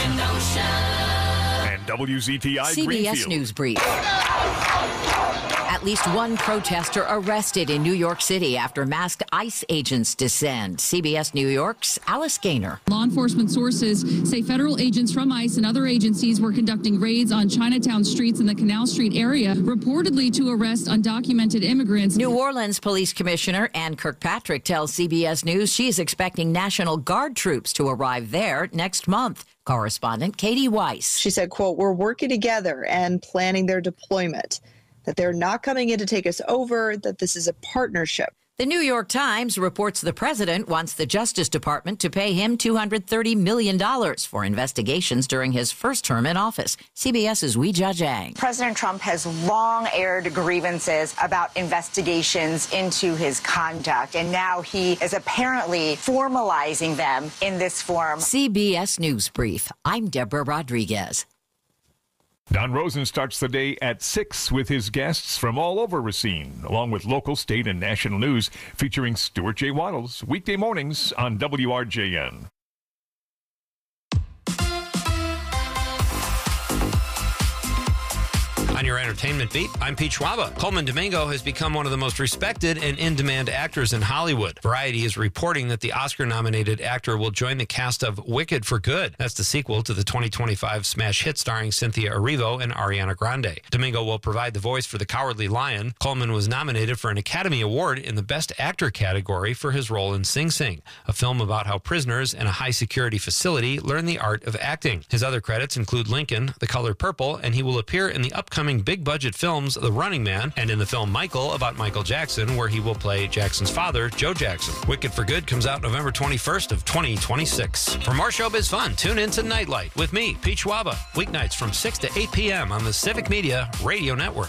And WZTI CBS Greenfield. News Brief. At least one protester arrested in New York City after masked ICE agents descend. CBS New York's Alice Gaynor. Law enforcement sources say federal agents from ICE and other agencies were conducting raids on Chinatown streets in the Canal Street area, reportedly to arrest undocumented immigrants. New Orleans Police Commissioner Ann Kirkpatrick tells CBS News she is expecting National Guard troops to arrive there next month. Correspondent Katie Weiss. She said, quote, "We're working together and planning their deployment, that they're not coming in to take us over, that this is a partnership." The New York Times reports the president wants the Justice Department to pay him $230 million for investigations during his first term in office. CBS's Weijia Jiang. President Trump has long aired grievances about investigations into his conduct, and now he is apparently formalizing them in this form. CBS News Brief. I'm Deborah Rodriguez. Don Rosen starts the day at 6 with his guests from all over Racine, along with local, state, and national news featuring Stuart J. Waddles, weekday mornings on WRJN. On your entertainment beat, I'm Pete Schwaba. Coleman Domingo has become one of the most respected and in-demand actors in Hollywood. Variety is reporting that the Oscar-nominated actor will join the cast of Wicked for Good. That's the sequel to the 2025 smash hit starring Cynthia Erivo and Ariana Grande. Domingo will provide the voice for the Cowardly Lion. Coleman was nominated for an Academy Award in the Best Actor category for his role in Sing Sing, a film about how prisoners in a high-security facility learn the art of acting. His other credits include Lincoln, The Color Purple, and he will appear in the upcoming big-budget films The Running Man and in the film Michael about Michael Jackson, where he will play Jackson's father, Joe Jackson. Wicked for Good comes out November 21st of 2026. For more showbiz fun, tune in to Nightlight with me, Pete Schwaba, weeknights from 6 to 8 p.m. on the Civic Media Radio Network.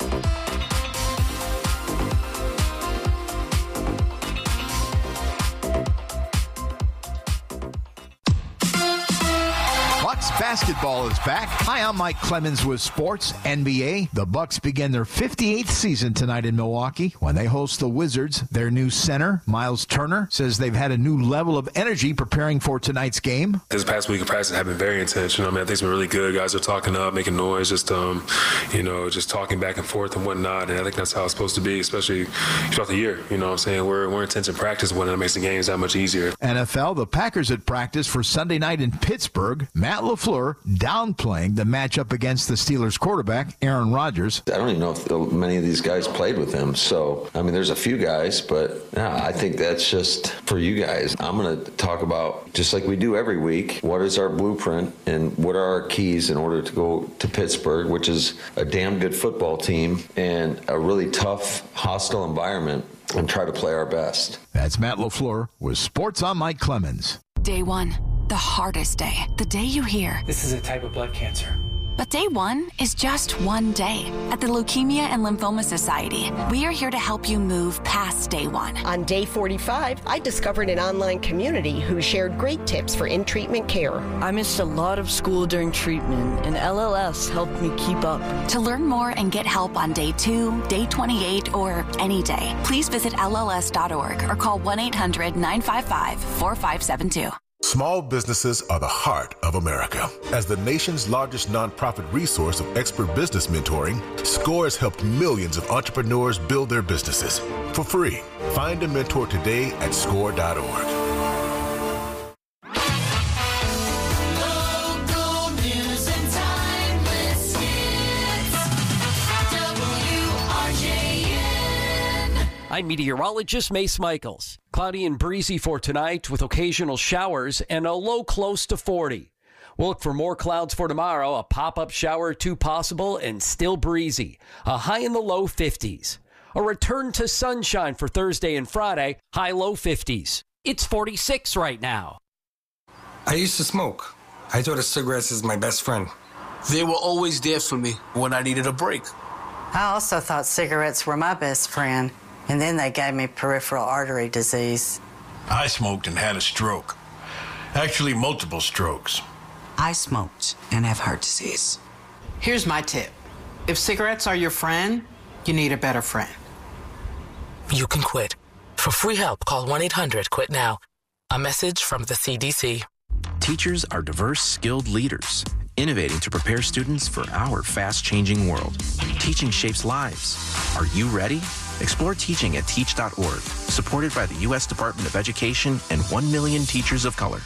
Bucks basketball is back. Hi, I'm Mike Clemens with Sports NBA. The Bucks begin their 58th season tonight in Milwaukee when they host the Wizards. Their new center, Miles Turner, says they've had a new level of energy preparing for tonight's game. This past week of practice have been very intense. I think it's been really good. Guys are talking up, making noise, just talking back and forth and whatnot. And I think that's how it's supposed to be, especially throughout the year. You know what I'm saying? We're intense in practice when it makes the games that much easier. NFL, the Packers at practice for Sunday night in Pittsburgh. Matt LaFleur downplaying the matchup against the Steelers quarterback, Aaron Rodgers. I don't even know if many of these guys played with him. So, there's a few guys, but I think that's just for you guys. I'm going to talk about, just like we do every week, what is our blueprint and what are our keys in order to go to Pittsburgh, which is a damn good football team and a really tough, hostile environment, and try to play our best. That's Matt LaFleur with Sports on Mike Clemens. Day one, the hardest day. The day you hear, "This is a type of blood cancer." But day one is just one day. At the Leukemia and Lymphoma Society, we are here to help you move past day one. On day 45, I discovered an online community who shared great tips for in-treatment care. I missed a lot of school during treatment, and LLS helped me keep up. To learn more and get help on day 2, day 28, or any day, please visit LLS.org or call 1-800-955-4572. Small businesses are the heart of America. As the nation's largest nonprofit resource of expert business mentoring, SCORE has helped millions of entrepreneurs build their businesses for free. Find a mentor today at SCORE.org. I'm meteorologist Mace Michaels. Cloudy and breezy for tonight with occasional showers and a low close to 40. We'll look for more clouds for tomorrow, a pop-up shower or two possible and still breezy. A high in the low 50s. A return to sunshine for Thursday and Friday, high low 50s. It's 46 right now. I used to smoke. I thought of cigarettes as my best friend. They were always there for me when I needed a break. I also thought cigarettes were my best friend. And then they gave me peripheral artery disease. I smoked and had a stroke. Actually, multiple strokes. I smoked and have heart disease. Here's my tip. If cigarettes are your friend, you need a better friend. You can quit. For free help, call 1-800-QUIT-NOW. A message from the CDC. Teachers are diverse, skilled leaders, innovating to prepare students for our fast-changing world. Teaching shapes lives. Are you ready? Explore teaching at teach.org, supported by the U.S. Department of Education and 1 million teachers of color.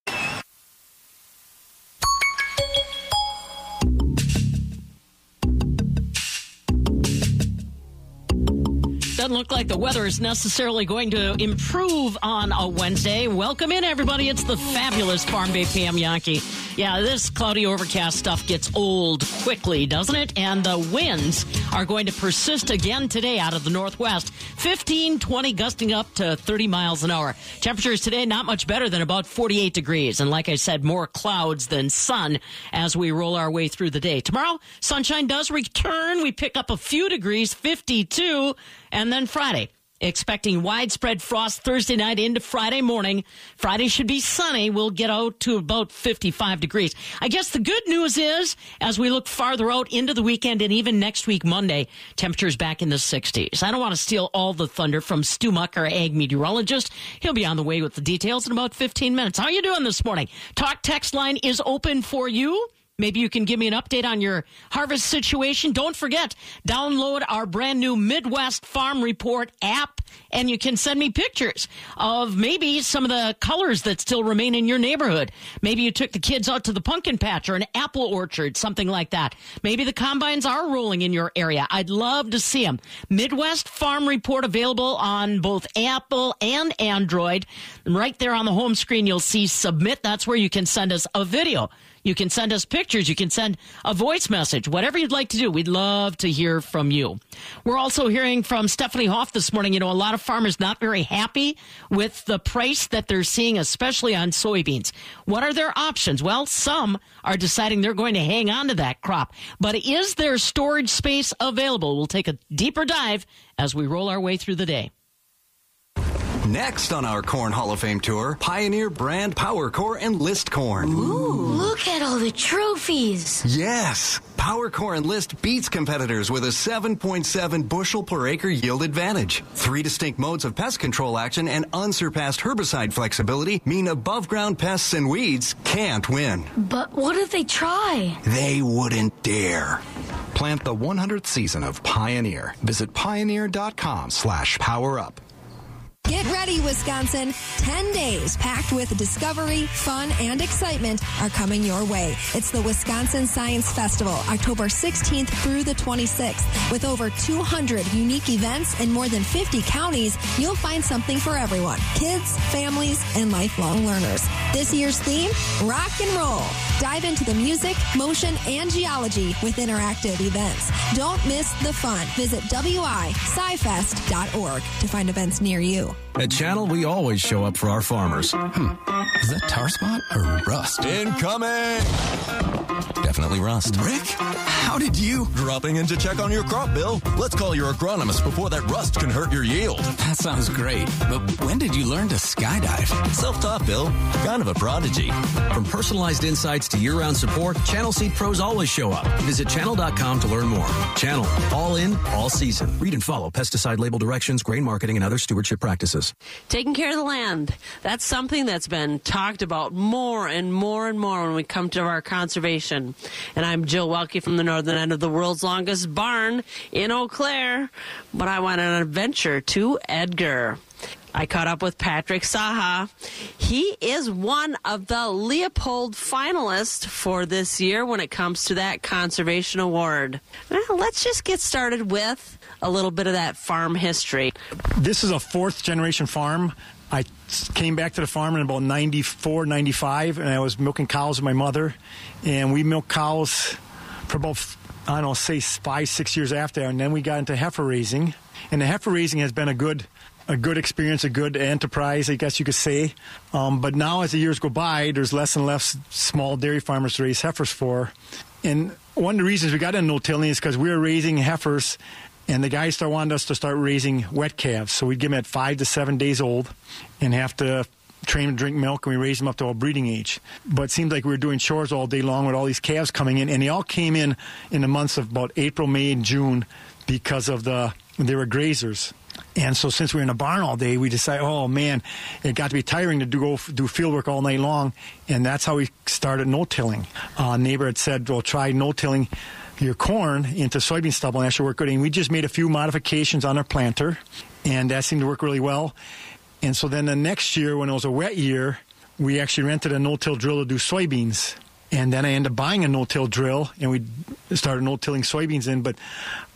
Doesn't look like the weather is necessarily going to improve on a Wednesday. Welcome in, everybody. It's the fabulous Farm Bay Pam Yankee. Yeah, this cloudy overcast stuff gets old quickly, doesn't it? And the winds are going to persist again today out of the northwest. 15, 20, gusting up to 30 miles an hour. Temperatures today not much better than about 48 degrees. And like I said, more clouds than sun as we roll our way through the day. Tomorrow, sunshine does return. We pick up a few degrees, 52. And then Friday, expecting widespread frost Thursday night into Friday morning. Friday should be sunny. We'll get out to about 55 degrees. I guess the good news is, as we look farther out into the weekend and even next week, Monday, temperatures back in the 60s. I don't want to steal all the thunder from Stu Muck, our ag meteorologist. He'll be on the way with the details in about 15 minutes. How are you doing this morning? Talk text line is open for you. Maybe you can give me an update on your harvest situation. Don't forget, download our brand new Midwest Farm Report app, and you can send me pictures of maybe some of the colors that still remain in your neighborhood. Maybe you took the kids out to the pumpkin patch or an apple orchard, something like that. Maybe the combines are rolling in your area. I'd love to see them. Midwest Farm Report available on both Apple and Android. Right there on the home screen, you'll see Submit. That's where you can send us a video. You can send us pictures. You can send a voice message, whatever you'd like to do. We'd love to hear from you. We're also hearing from Stephanie Hoff this morning. You know, a lot of farmers not very happy with the price that they're seeing, especially on soybeans. What are their options? Well, some are deciding they're going to hang on to that crop. But is there storage space available? We'll take a deeper dive as we roll our way through the day. Next on our Corn Hall of Fame tour, Pioneer brand Power Core Enlist corn. Ooh, look at all the trophies. Yes, Power Core Enlist beats competitors with a 7.7 bushel per acre yield advantage. 3 distinct modes of pest control action and unsurpassed herbicide flexibility mean above ground pests and weeds can't win. But what if they try? They wouldn't dare. Plant the 100th season of Pioneer. Visit pioneer.com/powerup. Get ready, Wisconsin. 10 days packed with discovery, fun, and excitement are coming your way. It's the Wisconsin Science Festival, October 16th through the 26th. With over 200 unique events in more than 50 counties, you'll find something for everyone. Kids, families, and lifelong learners. This year's theme, rock and roll. Dive into the music, motion, and geology with interactive events. Don't miss the fun. Visit wiscifest.org to find events near you. At Channel, we always show up for our farmers. Is that tar spot or rust? Incoming! Definitely rust. Rick, how did you? Dropping in to check on your crop, Bill. Let's call your agronomist before that rust can hurt your yield. That sounds great, but when did you learn to skydive? Self-taught, Bill. Kind of a prodigy. From personalized insights to year-round support, Channel Seed Pros always show up. Visit channel.com to learn more. Channel, all in, all season. Read and follow pesticide label directions, grain marketing, and other stewardship practices. Taking care of the land. That's something that's been talked about more and more and more when we come to our conservation. And I'm Jill Welke from the northern end of the world's longest barn in Eau Claire. But I went on an adventure to Edgar. I caught up with Patrick Saha. He is one of the Leopold finalists for this year when it comes to that conservation award. Well, let's just get started with a little bit of that farm history. This is a fourth-generation farm. I came back to the farm in about 94, 95, and I was milking cows with my mother. And we milked cows for about, I don't know, say 5-6 years after. And then we got into heifer raising. And the heifer raising has been a good experience, a good enterprise, I guess you could say. But now as the years go by, there's less and less small dairy farmers to raise heifers for. And one of the reasons we got into no-tilling is because we were raising heifers, and the guys wanted us to start raising wet calves. So we'd give them at 5 to 7 days old and have to train them to drink milk, and we raised them up to a breeding age. But it seemed like we were doing chores all day long with all these calves coming in, and they all came in the months of about April, May, and June because of they were grazers. And so since we were in a barn all day, we decided, oh, man, it got to be tiring to go do field work all night long. And that's how we started no-tilling. A neighbor had said, well, try no-tilling your corn into soybean stubble, and that should work good. And we just made a few modifications on our planter, and that seemed to work really well. And so then the next year, when it was a wet year, we actually rented a no-till drill to do soybeans. And then I ended up buying a no-till drill, and we started no-tilling soybeans in. But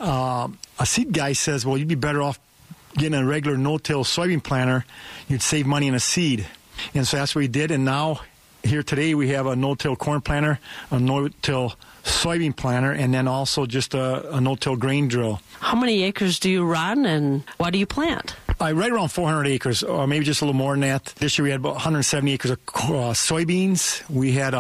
a seed guy says, well, you'd be better off getting a regular no-till soybean planter. You'd save money in a seed. And so that's what we did. And now, here today, we have a no-till corn planter, a no-till soybean planter, and then also just a no-till grain drill. How many acres do you run, and what do you plant? Right around 400 acres, or maybe just a little more than that. This year we had about 170 acres of soybeans. We had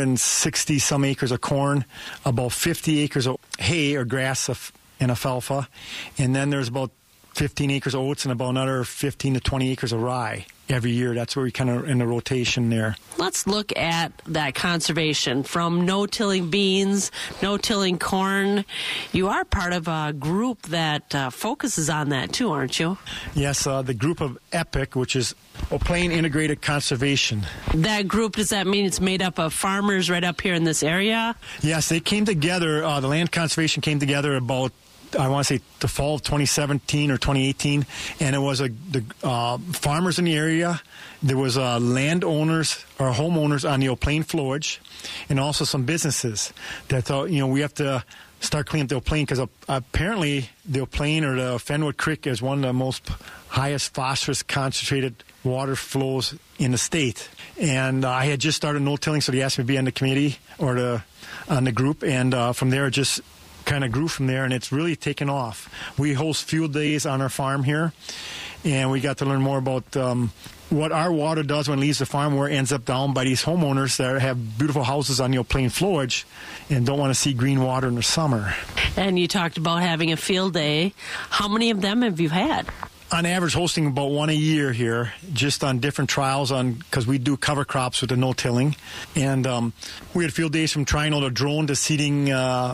160-some acres of corn, about 50 acres of hay or grass and alfalfa. And then there's about 15 acres of oats and about another 15 to 20 acres of rye every year. That's where we kind of in the rotation there. Let's look at that conservation from no-tilling beans, no-tilling corn. You are part of a group that focuses on that too, aren't you? Yes, the group of EPIC, which is Plain Integrated Conservation. That group, does that mean it's made up of farmers right up here in this area? Yes, they came together. The land conservation came together about, I want to say, the fall of 2017 or 2018, and it was the farmers in the area. There was landowners or homeowners on the Eau Plaine flowage, and also some businesses that thought, we have to start cleaning up the Eau Plaine, because apparently the Eau Plaine or the Fenwood Creek is one of the most highest phosphorus concentrated water flows in the state. And I had just started no-tilling, so they asked me to be on the committee or on the group, and from there it just kind of grew from there, and it's really taken off. We host field days on our farm here, and we got to learn more about what our water does when it leaves the farm, where it ends up down by these homeowners that have beautiful houses on the Eau Plaine flowage and don't want to see green water in the summer. And you talked about having a field day. How many of them have you had? On average, hosting about one a year here, just on different trials, because we do cover crops with the no-tilling. And we had field days from trying out a drone to seeding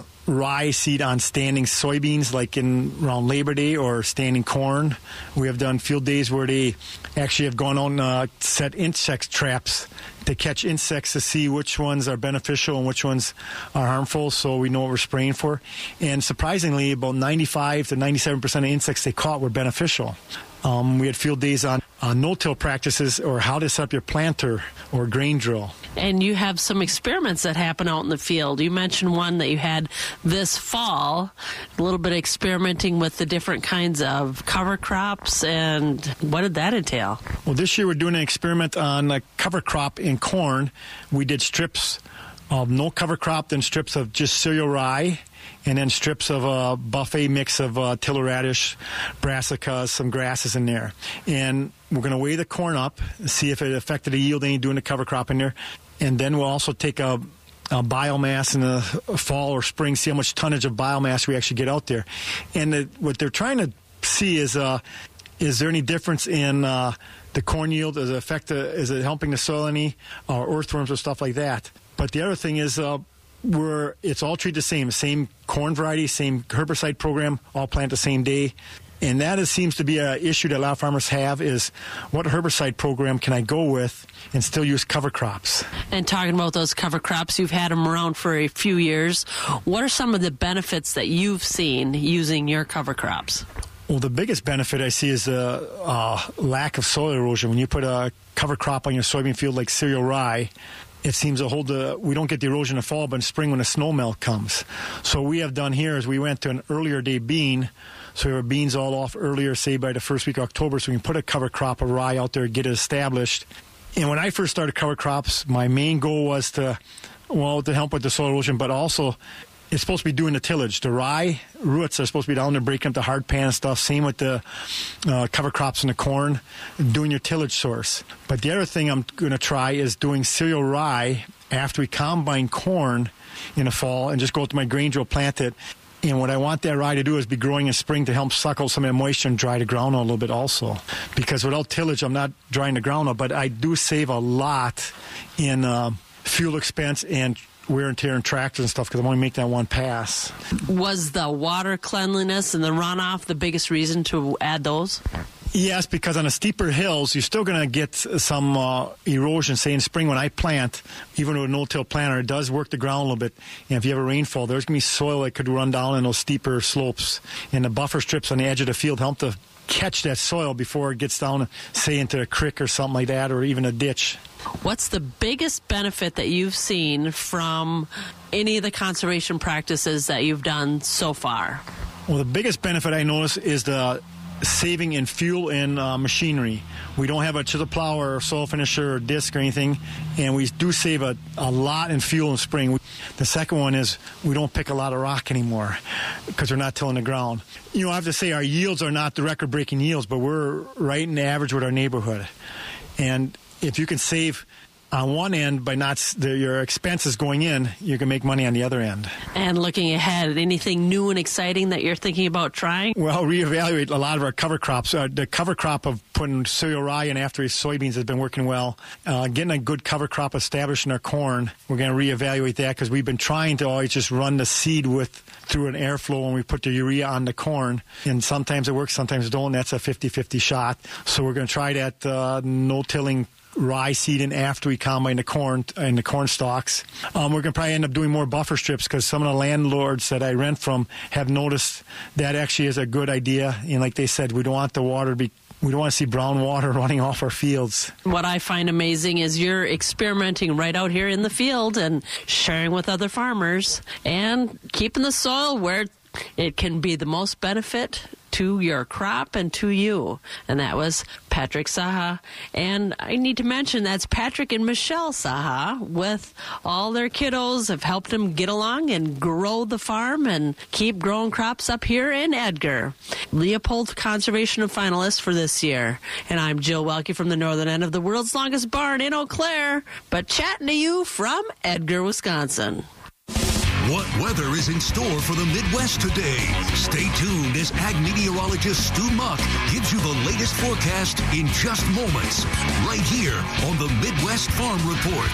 rye seed on standing soybeans, like around Labor Day, or standing corn. We have done field days where they actually have gone on and set insect traps to catch insects to see which ones are beneficial and which ones are harmful, so we know what we're spraying for. And surprisingly, about 95 to 97% of insects they caught were beneficial. We had field days on no-till practices, or how to set up your planter or grain drill. And you have some experiments that happen out in the field. You mentioned one that you had this fall, a little bit of experimenting with the different kinds of cover crops, and what did that entail? Well, this year we're doing an experiment on a cover crop in corn. We did strips of no cover crop, then strips of just cereal rye, and then strips of a buffet mix of tiller radish, brassicas, some grasses in there. And we're going to weigh the corn up, see if it affected the yield any doing the cover crop in there. And then we'll also take a biomass in the fall or spring, see how much tonnage of biomass we actually get out there. And what they're trying to see is there any difference in the corn yield? Is it helping the soil any, or earthworms or stuff like that? But the other thing is it's all treated the same corn variety, same herbicide program, all plant the same day. And that seems to be an issue that a lot of farmers have, is what herbicide program can I go with and still use cover crops? And talking about those cover crops, you've had them around for a few years. What are some of the benefits that you've seen using your cover crops? Well, the biggest benefit I see is the lack of soil erosion. When you put a cover crop on your soybean field like cereal rye, it seems to we don't get the erosion in the fall, but in spring when the snow melt comes. So what we have done here is we went to an earlier day bean, so we have beans all off earlier, say by the first week of October, so we can put a cover crop of rye out there, get it established. And when I first started cover crops, my main goal was to help with the soil erosion, but also it's supposed to be doing the tillage. The rye roots are supposed to be down there breaking up the hard pan and stuff. Same with the cover crops in the corn, doing your tillage source. But the other thing I'm going to try is doing cereal rye after we combine corn in the fall, and just go to my grain drill, plant it. And what I want that rye to do is be growing in spring to help suck out some of the moisture and dry the ground out a little bit also. Because without tillage, I'm not drying the ground out, but I do save a lot in fuel expense and wear and tear in tractors and stuff because I'm only making that one pass. Was the water cleanliness and the runoff the biggest reason to add those? Yes, because on the steeper hills, you're still going to get some erosion. Say in spring when I plant, even with a no-till planter, it does work the ground a little bit. And if you have a rainfall, there's going to be soil that could run down in those steeper slopes. And the buffer strips on the edge of the field help to catch that soil before it gets down, say, into a creek or something like that, or even a ditch. What's the biggest benefit that you've seen from any of the conservation practices that you've done so far? Well, the biggest benefit I notice is the saving in fuel and machinery. We don't have a chisel plow or soil finisher or disc or anything, and we do save a lot in fuel in spring. The second one is we don't pick a lot of rock anymore because we're not tilling the ground. You know, I have to say our yields are not the record-breaking yields, but we're right in the average with our neighborhood. And if you can save on one end by not your expenses going in, you can make money on the other end. And looking ahead, anything new and exciting that you're thinking about trying? Well, reevaluate a lot of our cover crops. The cover crop of putting cereal rye in after soybeans has been working well. Getting a good cover crop established in our corn, we're going to reevaluate that because we've been trying to always just run the seed through an airflow when we put the urea on the corn. And sometimes it works, sometimes it don't. That's a 50-50 shot. So we're going to try that no-tilling rye seed in after we combine the corn and the corn stalks. We're going to probably end up doing more buffer strips because some of the landlords that I rent from have noticed that actually is a good idea. And like they said, we don't want the water to be we don't want to see brown water running off our fields. What I find amazing is you're experimenting right out here in the field and sharing with other farmers and keeping the soil where it can be the most benefit to your crop and to you. And that was Patrick Saha. And I need to mention that's Patrick and Michelle Saha with all their kiddos have helped them get along and grow the farm and keep growing crops up here in Edgar. Leopold Conservation finalist for this year. And I'm Jill Welke from the northern end of the world's longest barn in Eau Claire, but chatting to you from Edgar, Wisconsin. What weather is in store for the Midwest today? Stay tuned as ag meteorologist Stu Muck gives you the latest forecast in just moments, right here on the Midwest Farm Report.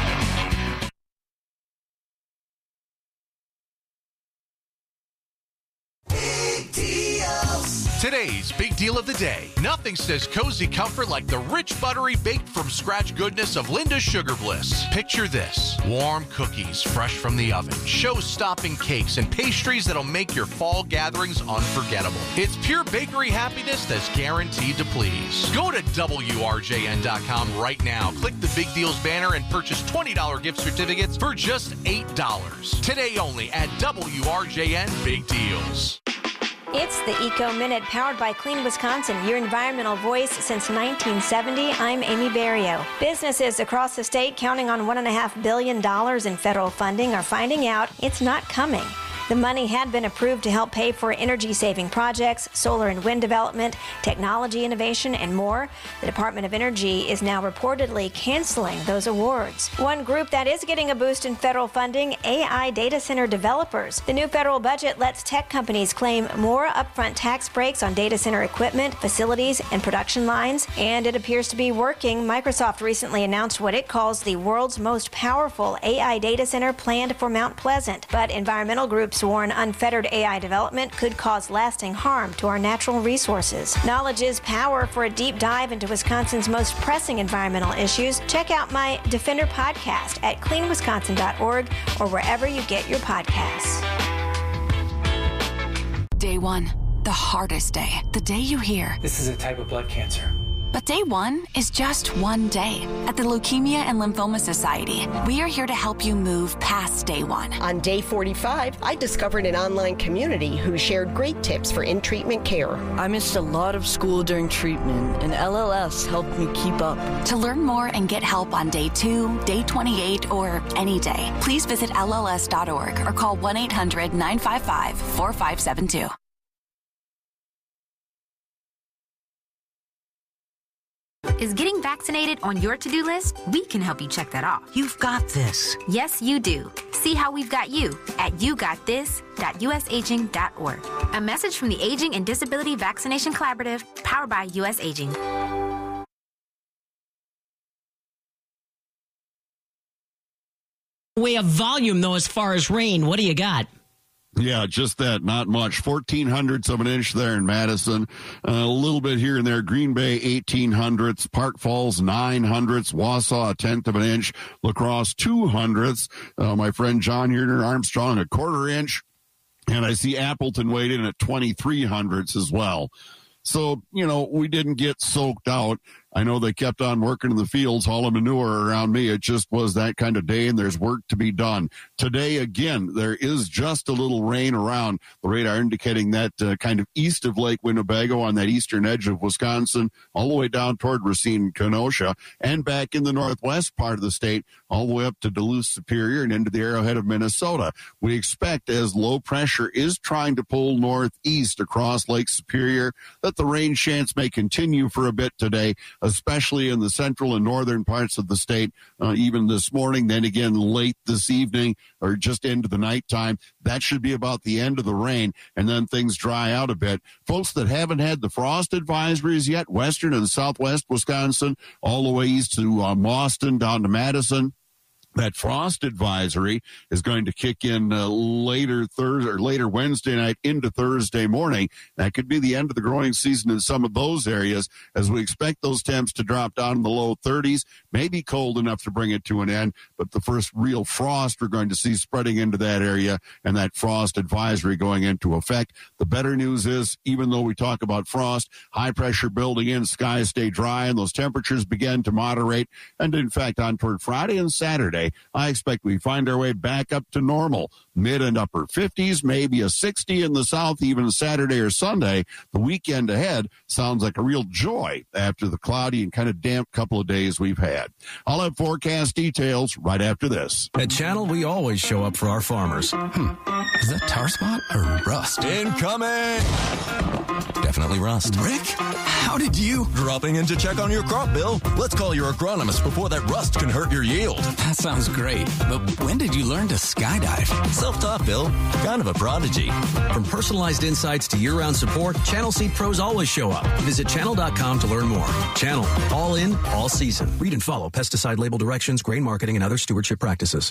Today's big deal of the day. Nothing says cozy comfort like the rich, buttery, baked-from-scratch goodness of Linda's Sugar Bliss. Picture this. Warm cookies fresh from the oven, show-stopping cakes, and pastries that'll make your fall gatherings unforgettable. It's pure bakery happiness that's guaranteed to please. Go to WRJN.com right now. Click the Big Deals banner and purchase $20 gift certificates for just $8. Today only at WRJN Big Deals. It's the Eco Minute, powered by Clean Wisconsin, your environmental voice since 1970. I'm Amy Barrio. Businesses across the state counting on $1.5 billion in federal funding are finding out it's not coming. The money had been approved to help pay for energy-saving projects, solar and wind development, technology innovation, and more. The Department of Energy is now reportedly canceling those awards. One group that is getting a boost in federal funding, AI data center developers. The new federal budget lets tech companies claim more upfront tax breaks on data center equipment, facilities, and production lines, and it appears to be working. Microsoft recently announced what it calls the world's most powerful AI data center planned for Mount Pleasant, but environmental groups warn unfettered AI development could cause lasting harm to our natural resources. Knowledge is power. For a deep dive into Wisconsin's most pressing environmental issues, check out my Defender podcast at cleanwisconsin.org or wherever you get your podcasts. Day one, the hardest day. The day you hear, "This is a type of blood cancer." But day one is just one day. At the Leukemia and Lymphoma Society, we are here to help you move past day one. On day 45, I discovered an online community who shared great tips for in-treatment care. I missed a lot of school during treatment, and LLS helped me keep up. To learn more and get help on day 2, day 28, or any day, please visit LLS.org or call 1-800-955-4572. Is getting vaccinated on your to-do list? We can help you check that off. You've got this. Yes, you do. See how we've got you at yougotthis.usaging.org. A message from the Aging and Disability Vaccination Collaborative, powered by US Aging. way of volume, though, as far as rain? What do you got? Yeah, just that. Not much. 0.14 of an inch there in Madison. A little bit here and there. Green Bay, 0.18. Park Falls, 0.09. Wausau, 1/10 of an inch. La Crosse, 0.02. My friend John here in Armstrong, 1/4 inch. And I see Appleton weighed in at 0.23 as well. So, we didn't get soaked out. I know they kept on working in the fields, hauling manure around me. It just was that kind of day, and there's work to be done. Today, again, there is just a little rain around. The radar indicating that kind of east of Lake Winnebago on that eastern edge of Wisconsin, all the way down toward Racine, Kenosha, and back in the northwest part of the state, all the way up to Duluth, Superior, and into the Arrowhead of Minnesota. We expect, as low pressure is trying to pull northeast across Lake Superior, that the rain chance may continue for a bit today, especially in the central and northern parts of the state, even this morning, then again late this evening or just into the nighttime. That should be about the end of the rain, and then things dry out a bit. Folks that haven't had the frost advisories yet, western and southwest Wisconsin, all the way east to Mauston, down to Madison, that frost advisory is going to kick in later Wednesday night into Thursday morning. That could be the end of the growing season in some of those areas, as we expect those temps to drop down in the low 30s, maybe cold enough to bring it to an end, but the first real frost we're going to see spreading into that area, and that frost advisory going into effect. The better news is, even though we talk about frost, high pressure building in, skies stay dry, and those temperatures begin to moderate. And in fact, on toward Friday and Saturday, I expect we find our way back up to normal. Mid and upper 50s, maybe a 60 in the south, even Saturday or Sunday. The weekend ahead sounds like a real joy after the cloudy and kind of damp couple of days we've had. I'll have forecast details right after this. At Channel, we always show up for our farmers. Is that tar spot or rust? Incoming! Definitely rust. Rick, how did you? Dropping in to check on your crop, Bill. Let's call your agronomist before that rust can hurt your yield. That sounds great, but when did you learn to skydive? Self-taught, Bill. Kind of a prodigy. From personalized insights to year-round support, Channel Seed pros always show up. Visit channel.com to learn more. Channel, all in, all season. Read and follow pesticide label directions, grain marketing, and other stewardship practices.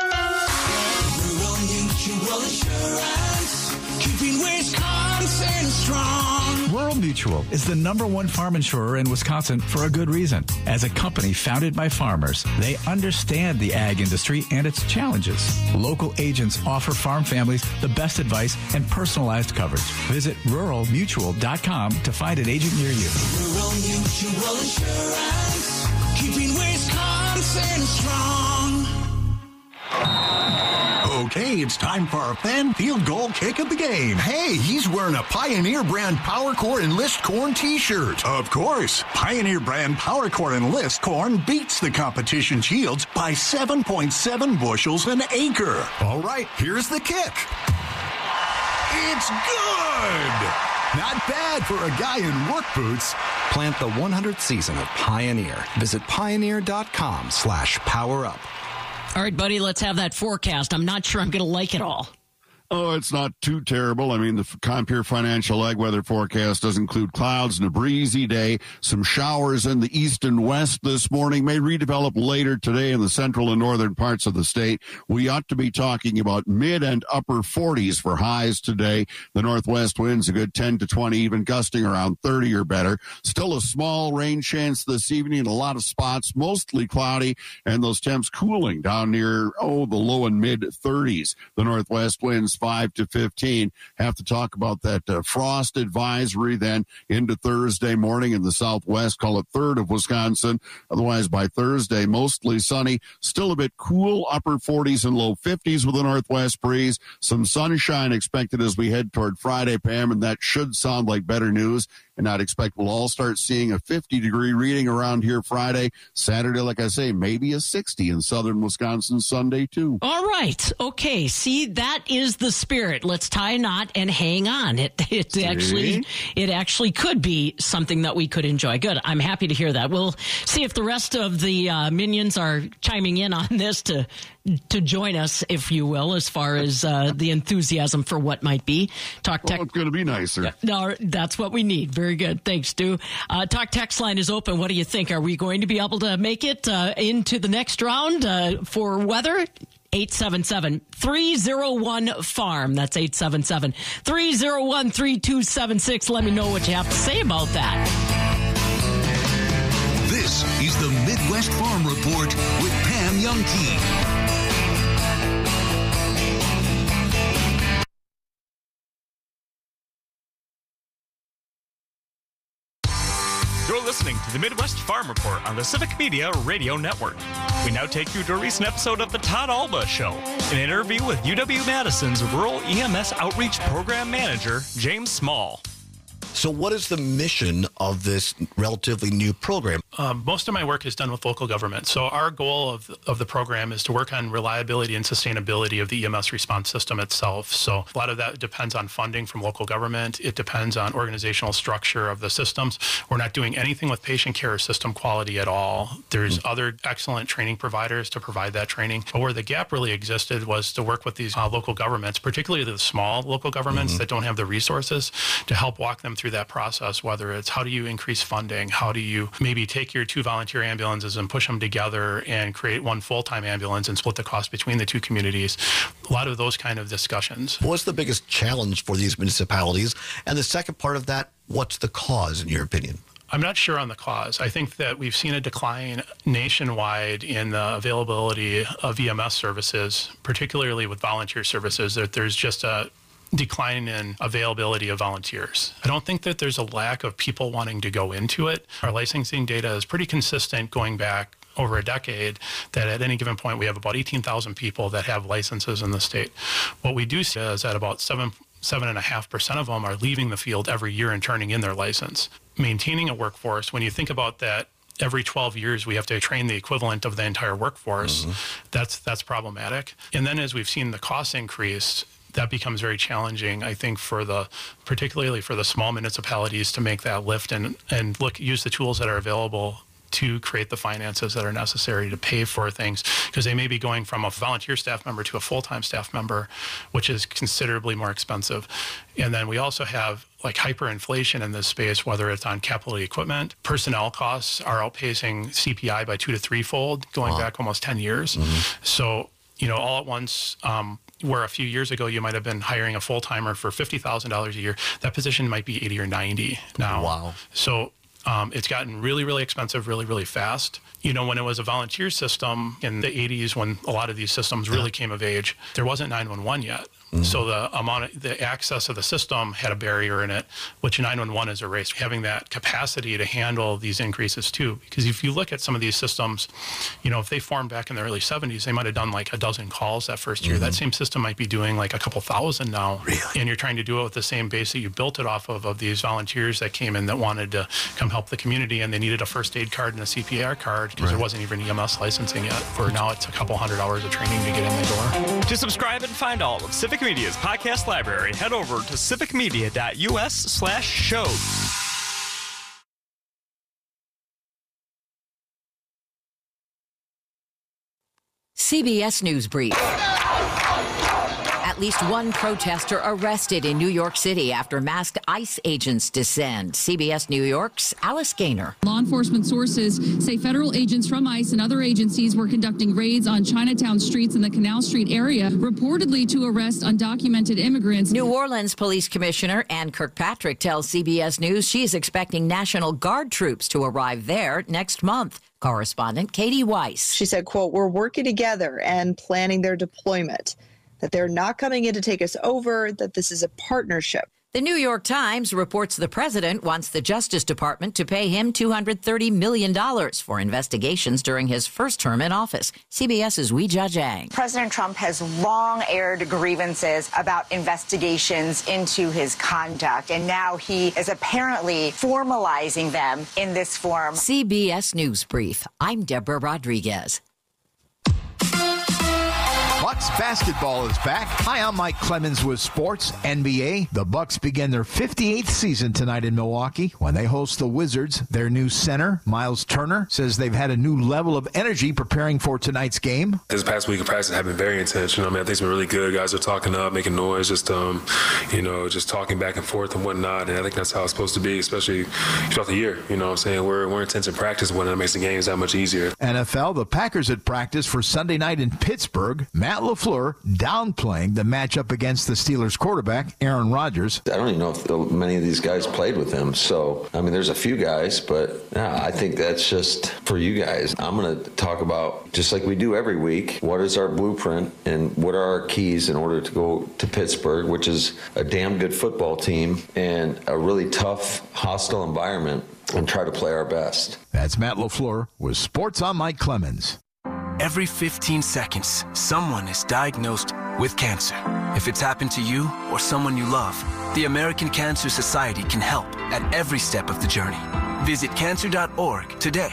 Rural Mutual Insurance, keeping Wisconsin strong. Rural Mutual is the #1 farm insurer in Wisconsin for a good reason. As a company founded by farmers, they understand the ag industry and its challenges. Local agents offer farm families the best advice and personalized coverage. Visit ruralmutual.com to find an agent near you. Rural Mutual Insurance, keeping Wisconsin strong. Okay, it's time for our fan field goal kick of the game. Hey, he's wearing a Pioneer brand PowerCore Enlist Corn t-shirt. Of course, Pioneer brand PowerCore Enlist Corn beats the competition's yields by 7.7 bushels an acre. All right, here's the kick. It's good! Not bad for a guy in work boots. Plant the 100th season of Pioneer. Visit pioneer.com/powerup. All right, buddy, let's have that forecast. I'm not sure I'm going to like it all. Oh, it's not too terrible. I mean, the Compeer Financial Ag Weather forecast does include clouds and a breezy day. Some showers in the east and west this morning may redevelop later today in the central and northern parts of the state. We ought to be talking about mid and upper 40s for highs today. The northwest winds a good 10 to 20, even gusting around 30 or better. Still a small rain chance this evening in a lot of spots, mostly cloudy, and those temps cooling down near, the low and mid 30s. The northwest winds 5 to 15. Have to talk about that frost advisory then into Thursday morning in the southwest, call it third of Wisconsin. Otherwise, by Thursday, mostly sunny, still a bit cool, upper 40s and low 50s with a northwest breeze. Some sunshine expected as we head toward Friday, Pam, and that should sound like better news. And I'd expect we'll all start seeing a 50-degree reading around here Friday. Saturday, like I say, maybe a 60 in southern Wisconsin Sunday, too. All right. Okay. See, that is the spirit. Let's tie a knot and hang on. It actually could be something that we could enjoy. Good. I'm happy to hear that. We'll see if the rest of the minions are chiming in on this to join us, if you will, as far as the enthusiasm for what might be. Talk Tech. It's going to be nicer. No, that's what we need. Very good. Thanks, Stu. Talk text line is open. What do you think? Are we going to be able to make it into the next round for weather? 877-301-FARM. That's 877-301-3276. Let me know what you have to say about that. This is the Midwest Farm Report with Pam Youngkey. You're listening to the Midwest Farm Report on the Civic Media Radio Network. We now take you to a recent episode of the Todd Alba Show, an interview with UW-Madison's Rural EMS Outreach Program Manager, James Small. So what is the mission of this relatively new program? Most of my work is done with local government. So our goal of the program is to work on reliability and sustainability of the EMS response system itself. So a lot of that depends on funding from local government. It depends on organizational structure of the systems. We're not doing anything with patient care or system quality at all. There's other excellent training providers to provide that training. But where the gap really existed was to work with these local governments, particularly the small local governments that don't have the resources, to help walk them through that process, whether it's how do you increase funding, how do you maybe take your 2 volunteer ambulances and push them together and create 1 full-time ambulance and split the cost between the 2 communities. A lot of those kind of discussions. What's the biggest challenge for these municipalities? And the second part of that, what's the cause in your opinion? I'm not sure on the cause. I think that we've seen a decline nationwide in the availability of EMS services, particularly with volunteer services, that there's just a decline in availability of volunteers. I don't think that there's a lack of people wanting to go into it. Our licensing data is pretty consistent going back over a decade, that at any given point we have about 18,000 people that have licenses in the state. What we do see is that about 7.5% of them are leaving the field every year and turning in their license. Maintaining a workforce, when you think about that, every 12 years we have to train the equivalent of the entire workforce. That's problematic. And then as we've seen the costs increase, that becomes very challenging, I think, particularly for the small municipalities to make that lift and use the tools that are available to create the finances that are necessary to pay for things, because they may be going from a volunteer staff member to a full-time staff member, which is considerably more expensive. And then we also have like hyperinflation in this space, whether it's on capital equipment. Personnel costs are outpacing CPI by 2 to 3-fold, going back almost 10 years. So, all at once, where a few years ago you might have been hiring a full-timer for $50,000 a year, that position might be 80 or 90 now. Wow. So it's gotten really, really expensive really, really fast. When it was a volunteer system in the 80s, when a lot of these systems really came of age, there wasn't 911 yet. So the access of the system had a barrier in it, which 911 is erased. Having that capacity to handle these increases too, because if you look at some of these systems, if they formed back in the early 70s, they might have done like a dozen calls that first year. That same system might be doing like a couple thousand now. Really? And you're trying to do it with the same base that you built it off of these volunteers that came in that wanted to come help the community, and they needed a first aid card and a CPR card because there wasn't even EMS licensing yet. For now, it's a couple hundred hours of training to get in the door. To subscribe and find all of Civic Media's podcast library, head over to civicmedia.us/shows. CBS News Brief. At least one protester arrested in New York City after masked ICE agents descend. CBS New York's Alice Gaynor. Law enforcement sources say federal agents from ICE and other agencies were conducting raids on Chinatown streets in the Canal Street area, reportedly to arrest undocumented immigrants. New Orleans Police Commissioner Ann Kirkpatrick tells CBS News she's expecting National Guard troops to arrive there next month. Correspondent Katie Weiss. She said, quote, "We're working together and planning their deployment, that they're not coming in to take us over, that this is a partnership." The New York Times reports the president wants the Justice Department to pay him $230 million for investigations during his first term in office. CBS's Weijia Zhang. President Trump has long aired grievances about investigations into his conduct, and now he is apparently formalizing them in this form. CBS News Brief. I'm Deborah Rodriguez. Buck Bucks basketball is back. Hi, I'm Mike Clemens with Sports NBA. The Bucks begin their 58th season tonight in Milwaukee when they host the Wizards. Their new center, Miles Turner, says they've had a new level of energy preparing for tonight's game. This past week of practice have been very intense. I think it's been really good. Guys are talking up, making noise, just talking back and forth and whatnot. And I think that's how it's supposed to be, especially throughout the year. You know what I'm saying? We're intense in practice when it makes the games that much easier. NFL, the Packers at practice for Sunday night in Pittsburgh. Matt LaFleur downplaying the matchup against the Steelers quarterback, Aaron Rodgers. I don't even know if many of these guys played with him. So, there's a few guys, but I think that's just for you guys. I'm going to talk about, just like we do every week, what is our blueprint and what are our keys in order to go to Pittsburgh, which is a damn good football team and a really tough, hostile environment, and try to play our best. That's Matt LaFleur with Sports. I'm Mike Clemens. Every 15 seconds, someone is diagnosed with cancer. If it's happened to you or someone you love, the American Cancer Society can help at every step of the journey. Visit cancer.org today.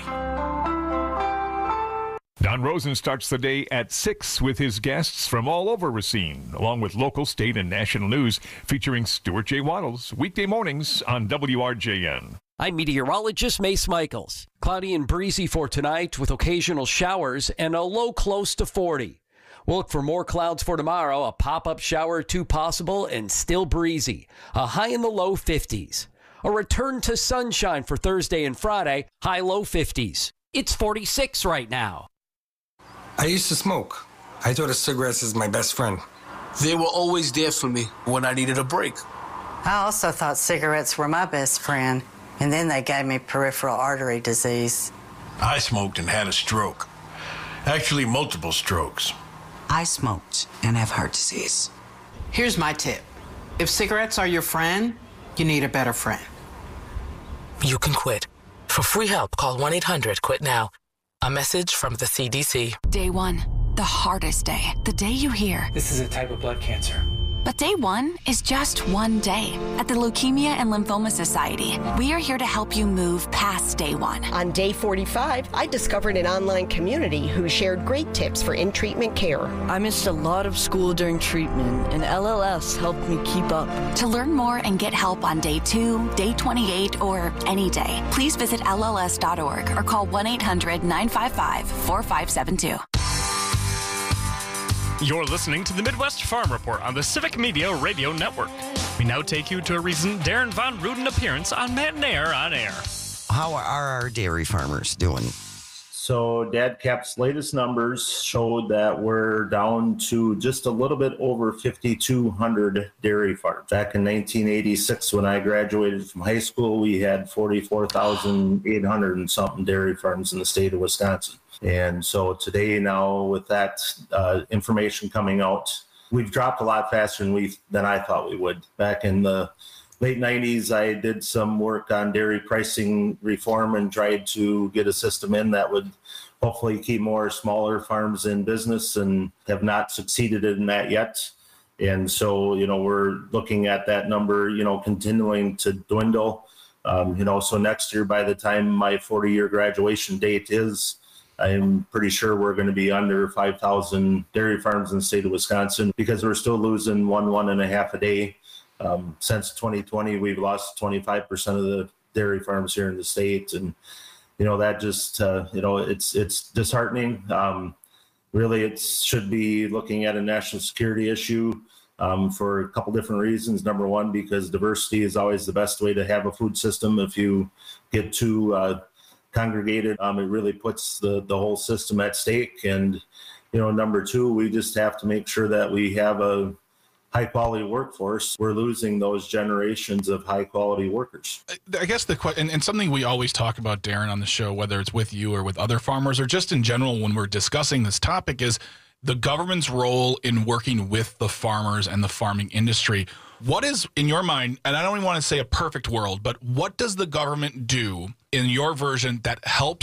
Don Rosen starts the day at 6 with his guests from all over Racine, along with local, state, and national news featuring Stuart J. Waddles, weekday mornings on WRJN. I'm meteorologist Mace Michaels. Cloudy and breezy for tonight with occasional showers and a low close to 40. We'll look for more clouds for tomorrow, a pop-up shower or two possible and still breezy. A high in the low 50s. A return to sunshine for Thursday and Friday, high low 50s. It's 46 right now. I used to smoke. I thought of cigarettes as my best friend. They were always there for me when I needed a break. I also thought cigarettes were my best friend. And then they gave me peripheral artery disease. I smoked and had a stroke. Actually, multiple strokes. I smoked and have heart disease. Here's my tip. If cigarettes are your friend, you need a better friend. You can quit. For free help, call 1-800-QUIT-NOW. A message from the CDC. Day one, the hardest day. The day you hear, this is a type of blood cancer. But day one is just one day. At the Leukemia and Lymphoma Society, we are here to help you move past day one. On day 45, I discovered an online community who shared great tips for in-treatment care. I missed a lot of school during treatment, and LLS helped me keep up. To learn more and get help on day 2, day 28, or any day, please visit LLS.org or call 1-800-955-4572. You're listening to the Midwest Farm Report on the Civic Media Radio Network. We now take you to a recent Darren Von Ruden appearance on Matt and Air on Air. How are our dairy farmers doing? So DADCAP's latest numbers showed that we're down to just a little bit over 5,200 dairy farms. Back in 1986, when I graduated from high school, we had 44,800 and something dairy farms in the state of Wisconsin. And so today now with that information coming out, we've dropped a lot faster than I thought we would. Back in the late 90s, I did some work on dairy pricing reform and tried to get a system in that would hopefully keep more smaller farms in business, and have not succeeded in that yet. And so, we're looking at that number, continuing to dwindle. So next year, by the time my 40-year graduation date is, I'm pretty sure we're going to be under 5,000 dairy farms in the state of Wisconsin, because we're still losing 1.5 a day. Since 2020, we've lost 25% of the dairy farms here in the state. And, that just, it's disheartening. Really, it should be looking at a national security issue for a couple different reasons. Number one, because diversity is always the best way to have a food system. If you get too congregated, it really puts the whole system at stake. And, number two, we just have to make sure that we have a high quality workforce. We're losing those generations of high quality workers. I guess the question, and something we always talk about, Darren, on the show, whether it's with you or with other farmers or just in general when we're discussing this topic, is the government's role in working with the farmers and the farming industry. What is, in your mind, and I don't even want to say a perfect world, but what does the government do in your version that helps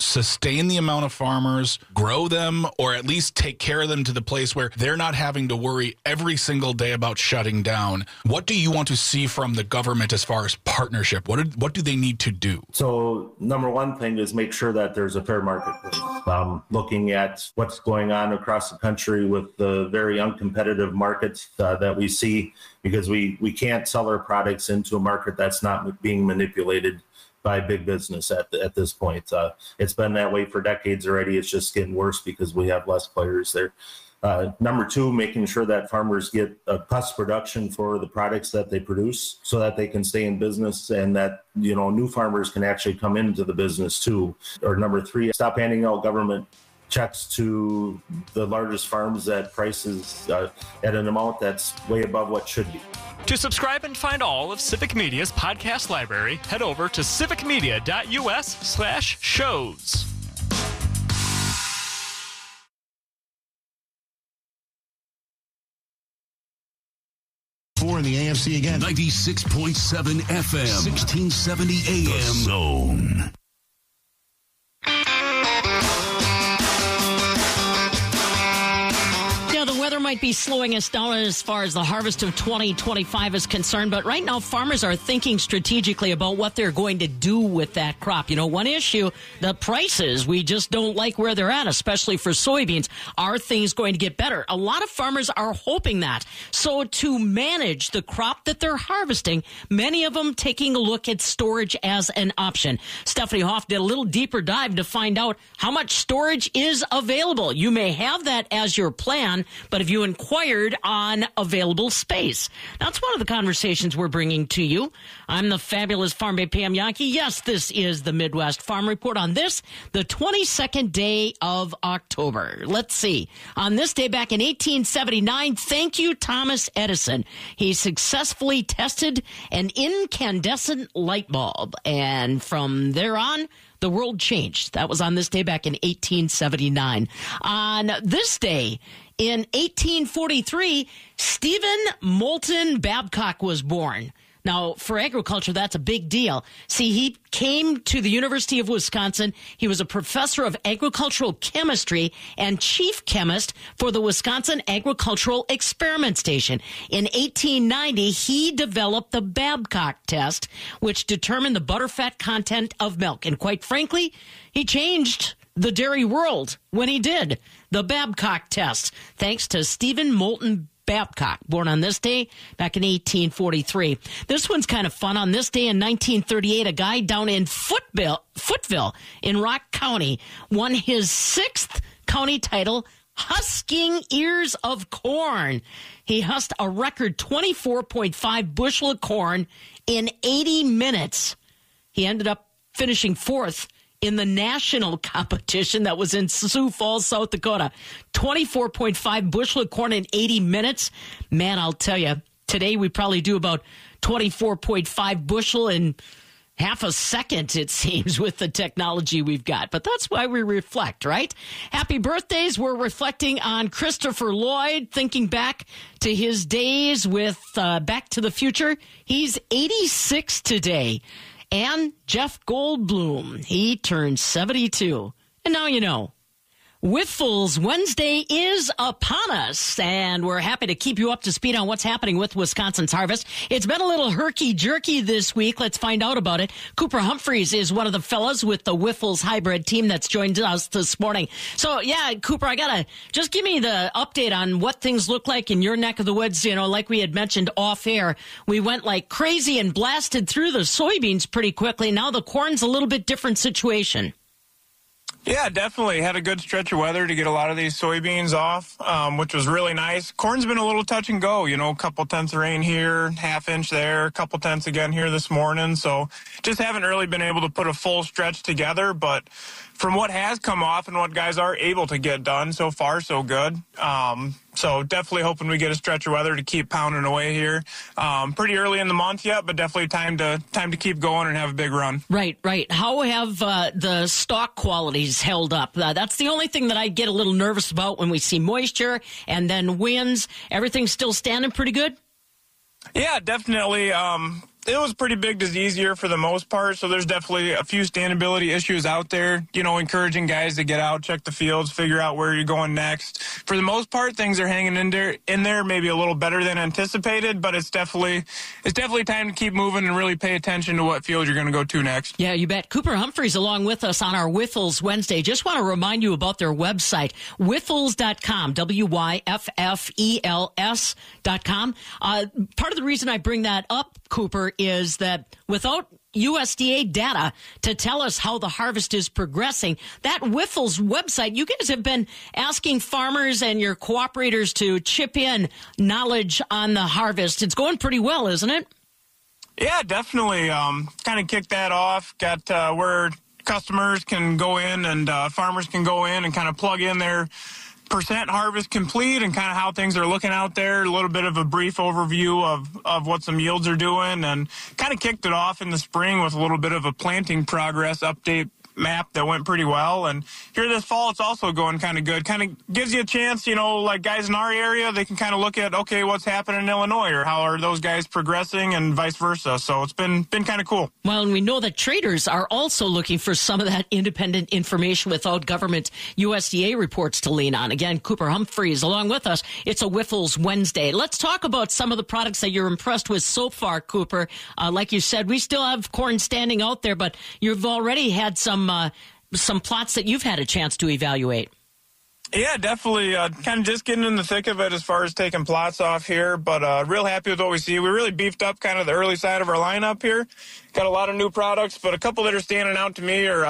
sustain the amount of farmers, grow them, or at least take care of them to the place where they're not having to worry every single day about shutting down. What do you want to see from the government as far as partnership? What do they need to do? So number one thing is make sure that there's a fair marketplace. Looking at what's going on across the country with the very uncompetitive markets that we see, because we can't sell our products into a market that's not being manipulated by big business at this point. It's been that way for decades already. It's just getting worse because we have less players there. Number two, making sure that farmers get a cost production for the products that they produce so that they can stay in business, and that, new farmers can actually come into the business too. Or number three, stop handing out government checks to the largest farms at prices at an amount that's way above what should be. To subscribe and find all of Civic Media's podcast library, head over to civicmedia.us/shows. In the AFC again. 96.7 FM, 1670 AM. The Zone. The weather might be slowing us down as far as the harvest of 2025 is concerned, but right now farmers are thinking strategically about what they're going to do with that crop. One issue, the prices, we just don't like where they're at, especially for soybeans. Are things going to get better? A lot of farmers are hoping that. So to manage the crop that they're harvesting, many of them taking a look at storage as an option. Stephanie Hoff did a little deeper dive to find out how much storage is available. You may have that as your plan, but have you inquired on available space? That's one of the conversations we're bringing to you. I'm the fabulous Farm Bay Pam Yankee. Yes, this is the Midwest Farm Report on this, the 22nd day of October. Let's see. On this day back in 1879, thank you, Thomas Edison. He successfully tested an incandescent light bulb. And from there on, the world changed. That was on this day back in 1879. On this day, in 1843, Stephen Moulton Babcock was born. Now, for agriculture, that's a big deal. See, he came to the University of Wisconsin. He was a professor of agricultural chemistry and chief chemist for the Wisconsin Agricultural Experiment Station. In 1890, he developed the Babcock test, which determined the butterfat content of milk. And quite frankly, he changed the dairy world when he did the Babcock test, thanks to Stephen Moulton Babcock, born on this day back in 1843. This one's kind of fun. On this day in 1938, a guy down in Footville in Rock County won his 6th county title, husking ears of corn. He husked a record 24.5 bushel of corn in 80 minutes. He ended up finishing 4th in the national competition that was in Sioux Falls, South Dakota. 24.5 bushel of corn in 80 minutes. Man, I'll tell you, today we probably do about 24.5 bushel in half a second, it seems, with the technology we've got. But that's why we reflect, right? Happy birthdays. We're reflecting on Christopher Lloyd, thinking back to his days with Back to the Future. He's 86 today. And Jeff Goldblum, he turned 72. And now you know. Wiffles Wednesday is upon us, and we're happy to keep you up to speed on what's happening with Wisconsin's harvest. It's been a little herky-jerky this week. Let's find out about it. Cooper Humphreys is one of the fellas with the Wiffles hybrid team that's joined us this morning. So, yeah, Cooper, I got to just give me the update on what things look like in your neck of the woods. Like we had mentioned off air, we went like crazy and blasted through the soybeans pretty quickly. Now the corn's a little bit different situation. Yeah, definitely. Had a good stretch of weather to get a lot of these soybeans off, which was really nice. Corn's been a little touch and go, a couple tenths of rain here, half inch there, a couple tenths again here this morning. So just haven't really been able to put a full stretch together, but from what has come off and what guys are able to get done, so far so good. So definitely hoping we get a stretch of weather to keep pounding away here. Pretty early in the month yet, but definitely time to keep going and have a big run. Right. How have the stalk qualities held up? That's the only thing that I get a little nervous about when we see moisture and then winds. Everything's still standing pretty good? Yeah, definitely. It was pretty big disease year for the most part, so there's definitely a few standability issues out there, encouraging guys to get out, check the fields, figure out where you're going next. For the most part, things are hanging in there maybe a little better than anticipated, but it's definitely time to keep moving and really pay attention to what field you're going to go to next. Yeah, you bet. Cooper Humphreys along with us on our Whiffles Wednesday. Just want to remind you about their website, Whiffles.com, WYFFELS.com. Part of the reason I bring that up, Cooper, is that without USDA data to tell us how the harvest is progressing, that Whiffles website, you guys have been asking farmers and your cooperators to chip in knowledge on the harvest. It's going pretty well, isn't it? Yeah, definitely. Kind of kicked that off. Got where customers can go in and farmers can go in and kind of plug in their percent harvest complete and kind of how things are looking out there, a little bit of a brief overview of what some yields are doing, and kind of kicked it off in the spring with a little bit of a planting progress update map that went pretty well. And here this fall, it's also going kind of good. Kind of gives you a chance, like guys in our area, they can kind of look at, okay, what's happening in Illinois, or how are those guys progressing, and vice versa. So it's been kind of cool. Well, and we know that traders are also looking for some of that independent information without government USDA reports to lean on. Again, Cooper Humphreys along with us. It's a Whiffles Wednesday. Let's talk about some of the products that you're impressed with so far, Cooper. Like you said, we still have corn standing out there, but you've already had some plots that you've had a chance to evaluate. Yeah, definitely. Kind of just getting in the thick of it as far as taking plots off here, but real happy with what we see. We really beefed up kind of the early side of our lineup here. Got a lot of new products, but a couple that are standing out to me are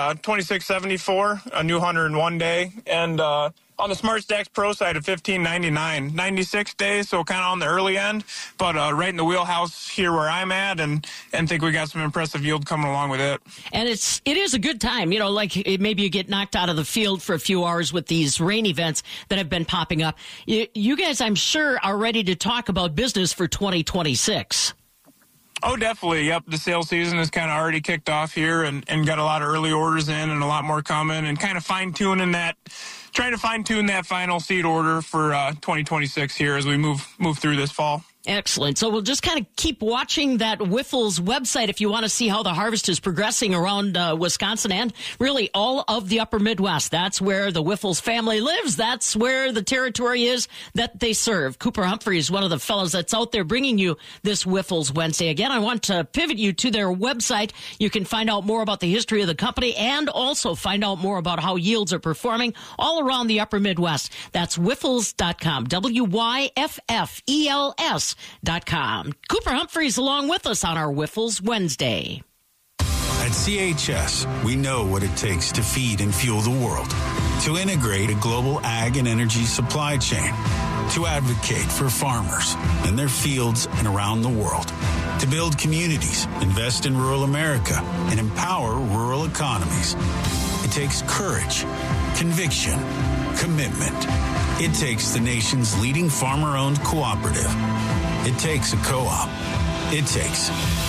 2674, a new 101 day, and on the Smart Stacks Pro side of 1599, 96 days, so kind of on the early end, but right in the wheelhouse here where I'm at, and think we got some impressive yield coming along with it. And it is a good time, like maybe you get knocked out of the field for a few hours with these rain events that have been popping up. You guys, I'm sure, are ready to talk about business for 2026. Oh, definitely. Yep. The sales season has kind of already kicked off here and got a lot of early orders in and a lot more coming, and kind of trying to fine-tune that final seed order for 2026 here as we move through this fall. Excellent. So we'll just kind of keep watching that Whiffles website if you want to see how the harvest is progressing around Wisconsin and really all of the upper Midwest. That's where the Whiffles family lives. That's where the territory is that they serve. Cooper Humphrey is one of the fellows that's out there bringing you this Whiffles Wednesday. Again, I want to pivot you to their website. You can find out more about the history of the company and also find out more about how yields are performing all around the upper Midwest. That's Whiffles.com, WYFFELS.com. Cooper Humphreys along with us on our Whiffles Wednesday. At CHS, we know what it takes to feed and fuel the world, to integrate a global ag and energy supply chain, to advocate for farmers in their fields and around the world, to build communities, invest in rural America, and empower rural economies. It takes courage, conviction, commitment. It takes the nation's leading farmer-owned cooperative. It takes a co-op. It takes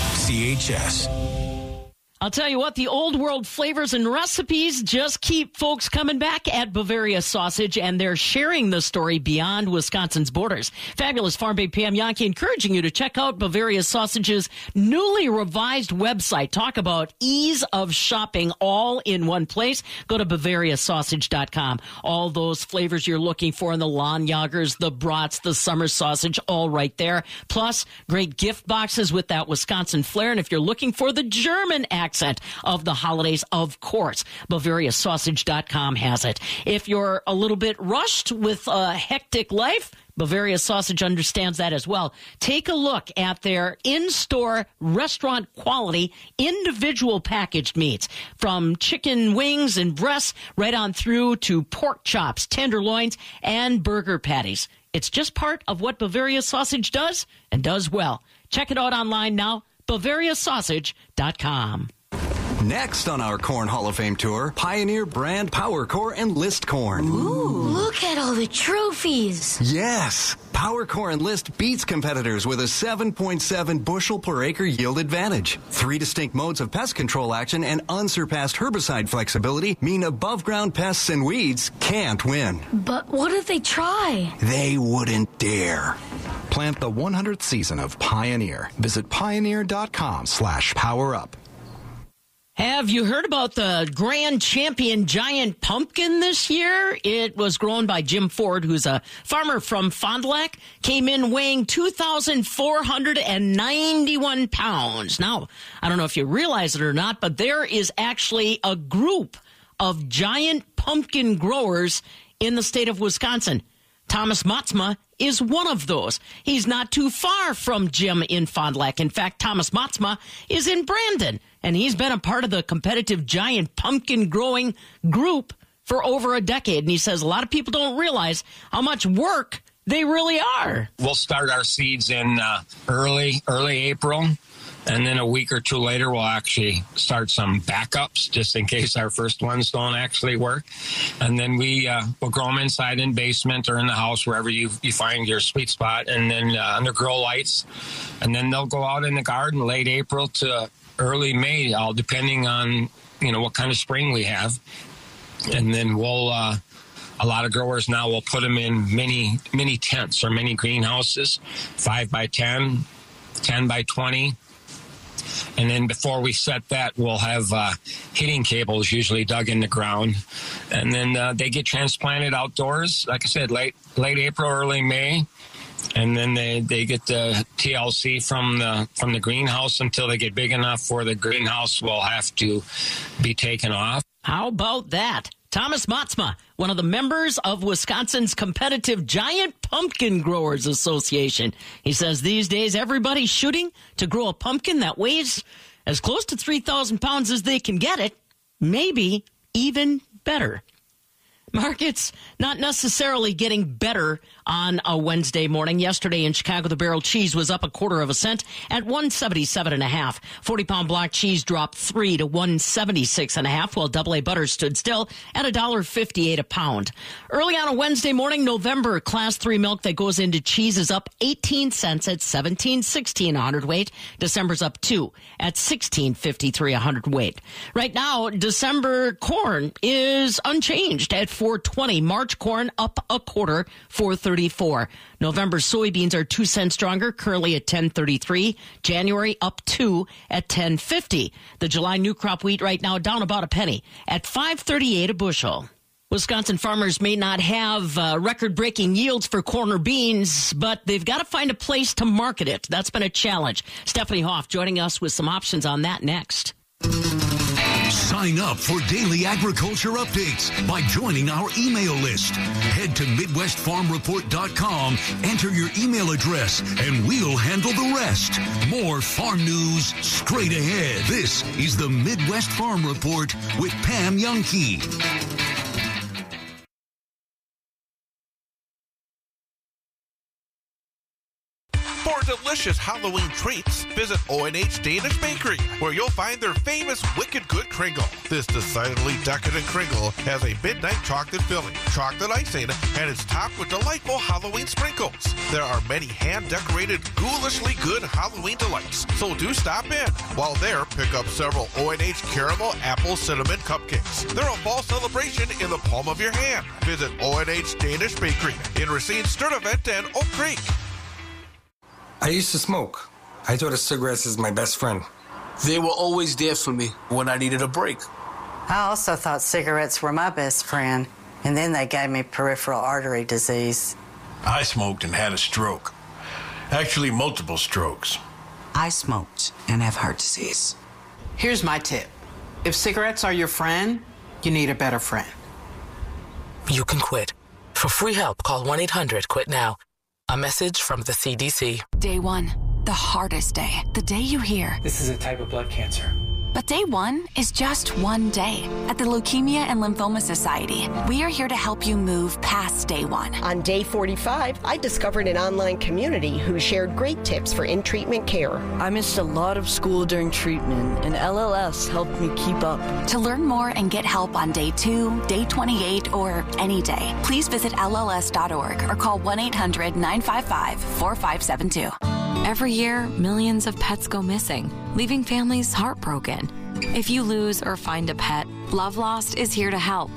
CHS. I'll tell you what, the old world flavors and recipes just keep folks coming back at Bavaria Sausage, and they're sharing the story beyond Wisconsin's borders. Fabulous Farm Babe Pam Jahnke encouraging you to check out Bavaria Sausage's newly revised website. Talk about ease of shopping all in one place. Go to BavariaSausage.com. All those flavors you're looking for in the Lahnjagers, the brats, the summer sausage, all right there. Plus, great gift boxes with that Wisconsin flair. And if you're looking for the German accent of the holidays, of course, BavariaSausage.com has it. If you're a little bit rushed with a hectic life, Bavaria Sausage understands that as well. Take a look at their in-store restaurant quality individual packaged meats, from chicken wings and breasts right on through to pork chops, tenderloins, and burger patties. It's just part of what Bavaria Sausage does and does well. Check it out online now, BavariaSausage.com. Next on our Corn Hall of Fame tour, Pioneer brand Power Core and List Corn. Ooh, look at all the trophies. Yes, Power Core and List beats competitors with a 7.7 bushel per acre yield advantage. 3 distinct modes of pest control action and unsurpassed herbicide flexibility mean above ground pests and weeds can't win. But what if they try? They wouldn't dare. Plant the 100th season of Pioneer. Visit pioneer.com/powerup. Have you heard about the Grand Champion Giant Pumpkin this year? It was grown by Jim Ford, who's a farmer from Fond du Lac. Came in weighing 2,491 pounds. Now, I don't know if you realize it or not, but there is actually a group of giant pumpkin growers in the state of Wisconsin. Thomas Motzma is one of those. He's not too far from Jim in Fond du Lac. In fact, Thomas Motzma is in Brandon, and he's been a part of the competitive giant pumpkin growing group for over a decade. And he says a lot of people don't realize how much work they really are. We'll start our seeds in early April. And then a week or two later, we'll actually start some backups just in case our first ones don't actually work. And then we'll grow them inside in basement or in the house, wherever you find your sweet spot. And then under grow lights. And then they'll go out in the garden late April to early May, all depending on, what kind of spring we have. And then we'll, a lot of growers now will put them in mini tents or mini greenhouses, 5 by 10, 10 by 20. And then before we set that, we'll have heating cables usually dug in the ground. And then they get transplanted outdoors, like I said, late April, early May. And then they get the TLC from the greenhouse until they get big enough for the greenhouse will have to be taken off. How about that? Thomas Motzma, one of the members of Wisconsin's competitive Giant Pumpkin Growers Association. He says these days everybody's shooting to grow a pumpkin that weighs as close to 3,000 pounds as they can get it, maybe even better. Markets not necessarily getting better on a Wednesday morning. Yesterday in Chicago, the barrel cheese was up 1/4 cent at 177.5. 40-pound block cheese dropped 3 to 176.5, while AA butter stood still at $1.58 a pound. Early on a Wednesday morning, November Class 3 milk that goes into cheese is up 18 cents at $17.16 a hundredweight. December's up 2 at $16.53 a hundredweight. Right now, December corn is unchanged at $4.20. March corn up 1/4, $4.34. November soybeans are 2 cents stronger, currently at $10.33. January up 2 at $10.50. The July new crop wheat right now down about a penny at $5.38 a bushel. Wisconsin farmers may not have record-breaking yields for corn or beans, but they've got to find a place to market it. That's been a challenge. Stephanie Hoff joining us with some options on that next. Sign up for daily agriculture updates by joining our email list. Head to MidwestFarmReport.com, enter your email address, and we'll handle the rest. More farm news straight ahead. This is the Midwest Farm Report with Pam Youngkey. For delicious Halloween treats, visit O&H Danish Bakery, where you'll find their famous Wicked Good Kringle. This decidedly decadent Kringle has a midnight chocolate filling, chocolate icing, and is topped with delightful Halloween sprinkles. There are many hand-decorated, ghoulishly good Halloween delights, so do stop in. While there, pick up several O&H Caramel Apple Cinnamon Cupcakes. They're a fall celebration in the palm of your hand. Visit O&H Danish Bakery in Racine, Sturtevant, and Oak Creek. I used to smoke. I thought of cigarettes as my best friend. They were always there for me when I needed a break. I also thought cigarettes were my best friend, and then they gave me peripheral artery disease. I smoked and had a stroke. Actually, multiple strokes. I smoked and have heart disease. Here's my tip. If cigarettes are your friend, you need a better friend. You can quit. For free help, call 1-800-QUIT-NOW. A message from the CDC. Day 1, the hardest day. The day you hear, this is a type of blood cancer. But day 1 is just one day. At the Leukemia and Lymphoma Society, we are here to help you move past day 1. On day 45, I discovered an online community who shared great tips for in-treatment care. I missed a lot of school during treatment, and LLS helped me keep up. To learn more and get help on day 2, day 28, or any day, please visit LLS.org or call 1-800-955-4572. Every year, millions of pets go missing, leaving families heartbroken. If you lose or find a pet, Love Lost is here to help.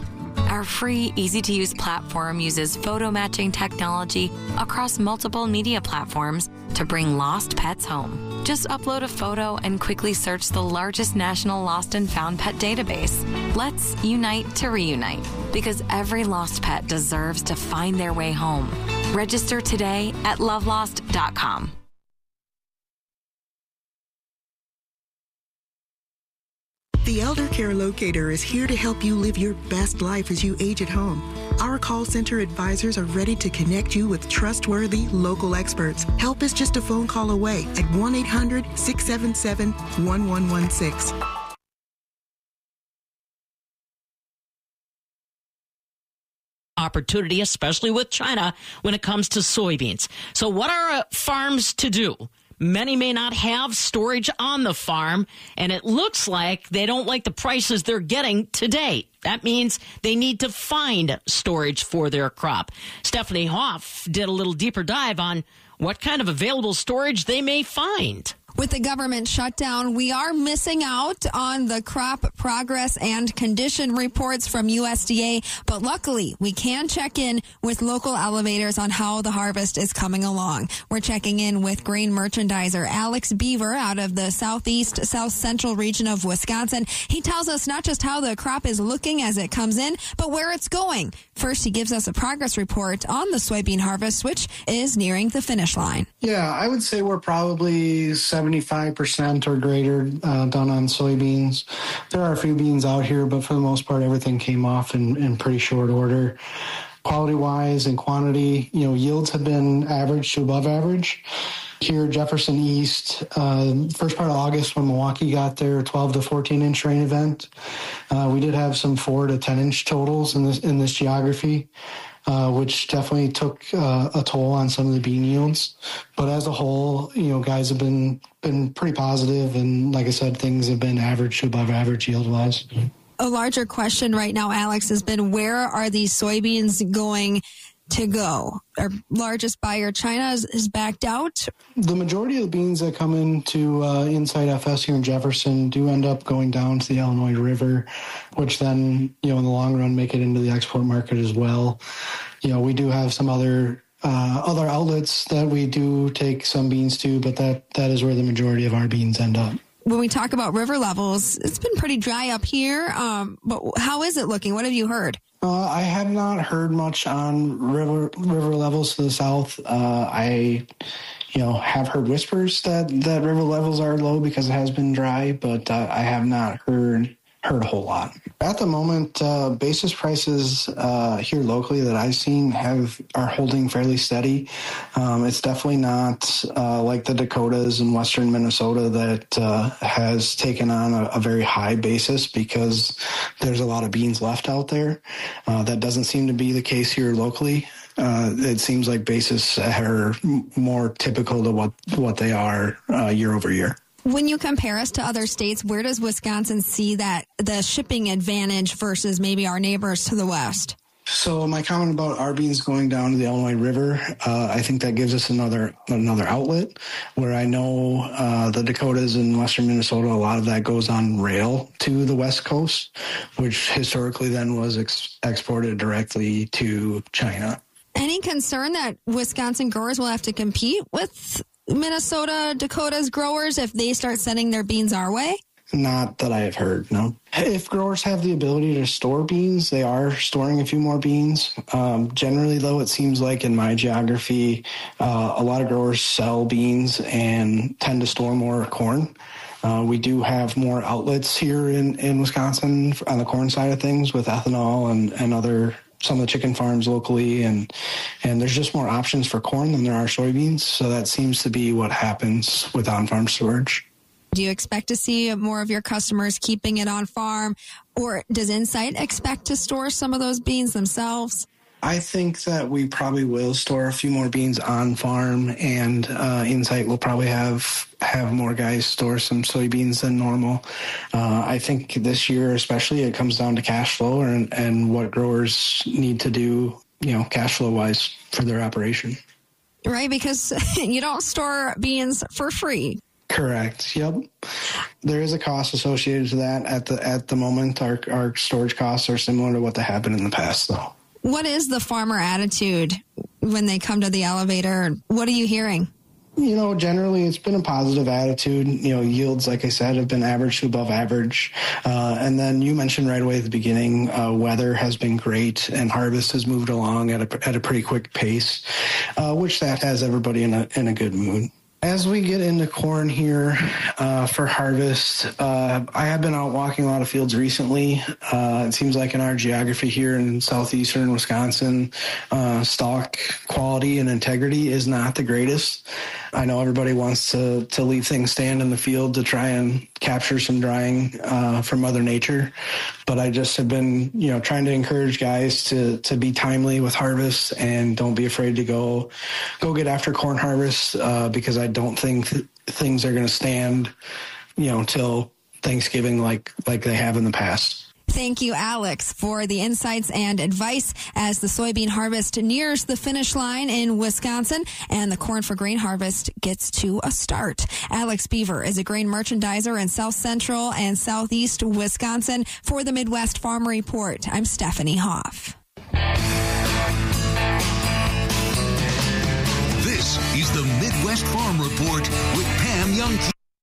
Our free, easy-to-use platform uses photo matching technology across multiple media platforms to bring lost pets home. Just upload a photo and quickly search the largest national lost and found pet database. Let's unite to reunite, because every lost pet deserves to find their way home. Register today at lovelost.com. The Elder Care Locator is here to help you live your best life as you age at home. Our call center advisors are ready to connect you with trustworthy local experts. Help is just a phone call away at 1-800-677-1116. Opportunity, especially with China, when it comes to soybeans. So what are farms to do? Many may not have storage on the farm, and it looks like they don't like the prices they're getting to date. That means they need to find storage for their crop. Stephanie Hoff did a little deeper dive on what kind of available storage they may find. With the government shutdown, we are missing out on the crop progress and condition reports from USDA, but luckily we can check in with local elevators on how the harvest is coming along. We're checking in with grain merchandiser Alex Beaver out of the southeast, south central region of Wisconsin. He tells us not just how the crop is looking as it comes in, but where it's going. First, he gives us a progress report on the soybean harvest, which is nearing the finish line. Yeah, I would say we're probably 75% or greater done on soybeans. There are a few beans out here, but for the most part, everything came off in pretty short order. Quality-wise and quantity, yields have been average to above average. Here, Jefferson East, first part of August when Milwaukee got their 12 to 14-inch rain event, we did have some 4 to 10-inch totals in this geography, which definitely took a toll on some of the bean yields. But as a whole, guys have been pretty positive, and like I said, things have been average to above average yield-wise. A larger question right now, Alex, has been where are these soybeans going to go? Our largest buyer, China, is backed out. The majority of the beans that come into Inside FS here in Jefferson do end up going down to the Illinois River, which then, in the long run, make it into the export market as well. We do have some other outlets that we do take some beans to, but that is where the majority of our beans end up. When we talk about river levels, it's been pretty dry up here, but how is it looking? What have you heard? I have not heard much on river levels to the south. I have heard whispers that river levels are low because it has been dry, but I have not heard a whole lot. At the moment, basis prices here locally that I've seen are holding fairly steady. It's definitely not like the Dakotas and western Minnesota that has taken on a very high basis because there's a lot of beans left out there. That doesn't seem to be the case here locally. It seems like basis are more typical to what they are year over year. When you compare us to other states, where does Wisconsin see that the shipping advantage versus maybe our neighbors to the west? So my comment about our beans going down to the Illinois River, I think that gives us another outlet where I know the Dakotas and western Minnesota, a lot of that goes on rail to the West Coast, which historically then was exported directly to China. Any concern that Wisconsin growers will have to compete with Minnesota, Dakota's growers if they start sending their beans our way? Not that I have heard, no. If growers have the ability to store beans, they are storing a few more beans. Generally, though, it seems like in my geography, a lot of growers sell beans and tend to store more corn. We do have more outlets here in Wisconsin on the corn side of things with ethanol and other some of the chicken farms locally, and there's just more options for corn than there are soybeans. So that seems to be what happens with on-farm storage. Do you expect to see more of your customers keeping it on farm, or does Insight expect to store some of those beans themselves? I think that we probably will store a few more beans on farm, and Insight will probably have more guys store some soybeans than normal. I think this year, especially, it comes down to cash flow and what growers need to do, cash flow wise for their operation. Right, because you don't store beans for free. Correct. Yep. there is a cost associated to that at the moment. Our storage costs are similar to what they have been in the past, though. What is the farmer attitude when they come to the elevator? What are you hearing? Generally it's been a positive attitude. Yields, like I said, have been average to above average. And then you mentioned right away at the beginning, weather has been great and harvest has moved along at a pretty quick pace, which that has everybody in a good mood. As we get into corn here for harvest, I have been out walking a lot of fields recently. It seems like in our geography here in southeastern Wisconsin, stalk quality and integrity is not the greatest. I know everybody wants to leave things stand in the field to try and capture some drying from Mother Nature, but I just have been, trying to encourage guys to be timely with harvest and don't be afraid to go get after corn harvest because I don't think things are going to stand, till Thanksgiving like they have in the past. Thank you, Alex, for the insights and advice as the soybean harvest nears the finish line in Wisconsin and the corn for grain harvest gets to a start. Alex Beaver is a grain merchandiser in South Central and Southeast Wisconsin. For the Midwest Farm Report, I'm Stephanie Hoff. This is the Midwest Farm Report with Pam Young.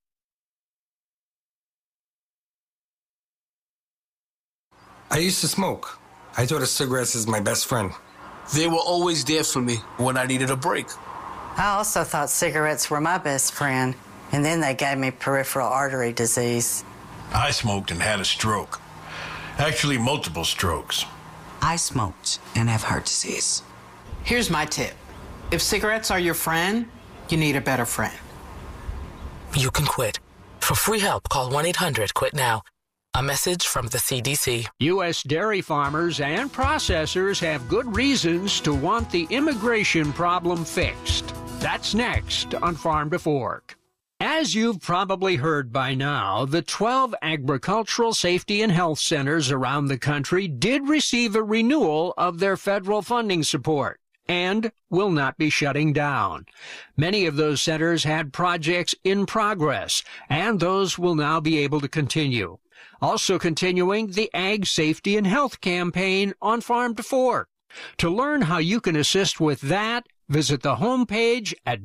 I used to smoke. I thought of cigarettes as my best friend. They were always there for me when I needed a break. I also thought cigarettes were my best friend, and then they gave me peripheral artery disease. I smoked and had a stroke. Actually, multiple strokes. I smoked and have heart disease. Here's my tip. If cigarettes are your friend, you need a better friend. You can quit. For free help, call 1-800-QUIT-NOW. A message from the CDC. U.S. dairy farmers and processors have good reasons to want the immigration problem fixed. That's next on Farm to Fork. As you've probably heard by now, the 12 agricultural safety and health centers around the country did receive a renewal of their federal funding support and will not be shutting down. Many of those centers had projects in progress, and those will now be able to continue. Also continuing the Ag Safety and Health campaign on Farm to Fork. To learn how you can assist with that, visit the homepage at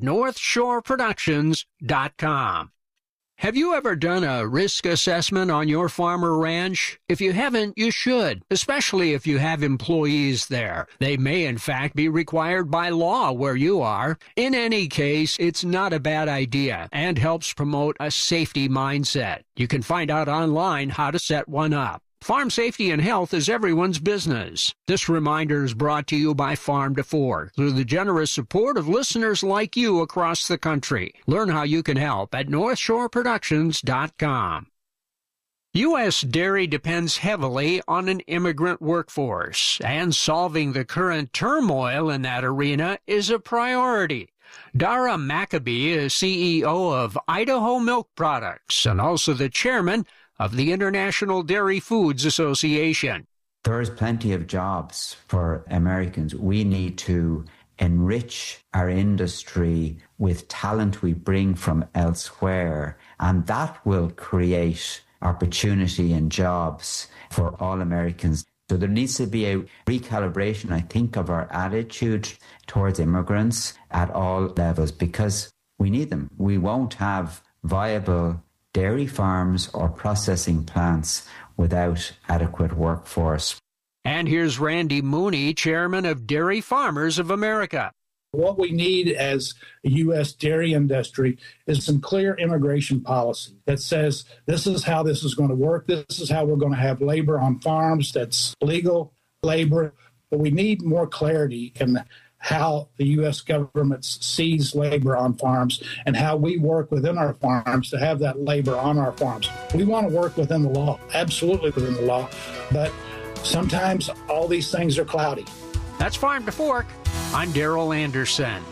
northshoreproductions.com. Have you ever done a risk assessment on your farm or ranch? If you haven't, you should, especially if you have employees there. They may, in fact, be required by law where you are. In any case, it's not a bad idea and helps promote a safety mindset. You can find out online how to set one up. Farm safety and health is everyone's business. This reminder is brought to you by Farm to Fork through the generous support of listeners like you across the country. Learn how you can help at northshoreproductions.com. U.S. dairy depends heavily on an immigrant workforce, and solving the current turmoil in that arena is a priority. Dara Maccabee is CEO of Idaho Milk Products and also the chairman of the International Dairy Foods Association. There is plenty of jobs for Americans. We need to enrich our industry with talent we bring from elsewhere, and that will create opportunity and jobs for all Americans. So there needs to be a recalibration, I think, of our attitude towards immigrants at all levels, because we need them. We won't have viable dairy farms or processing plants without adequate workforce. And here's Randy Mooney, chairman of Dairy Farmers of America. What we need as a U.S. dairy industry is some clear immigration policy that says this is how this is going to work. This is how we're going to have labor on farms that's legal labor. But we need more clarity in how the U.S. government sees labor on farms and how we work within our farms to have that labor on our farms. We want to work within the law, absolutely within the law, but sometimes all these things are cloudy. That's Farm to Fork. I'm Daryl Anderson.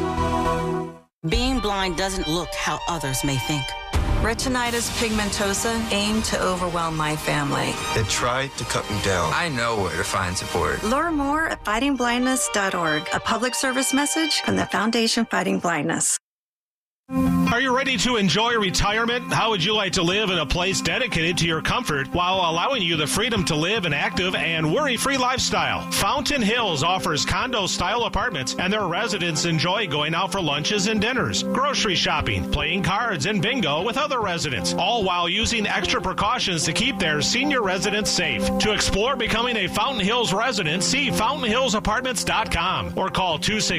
Being blind doesn't look how others may think. Retinitis pigmentosa aimed to overwhelm my family. They tried to cut me down. I know where to find support. Learn more at fightingblindness.org, a public service message from the Foundation Fighting Blindness. Are you ready to enjoy retirement? How would you like to live in a place dedicated to your comfort while allowing you the freedom to live an active and worry-free lifestyle? Fountain Hills offers condo-style apartments, and their residents enjoy going out for lunches and dinners, grocery shopping, playing cards, and bingo with other residents, all while using extra precautions to keep their senior residents safe. To explore becoming a Fountain Hills resident, see fountainhillsapartments.com or call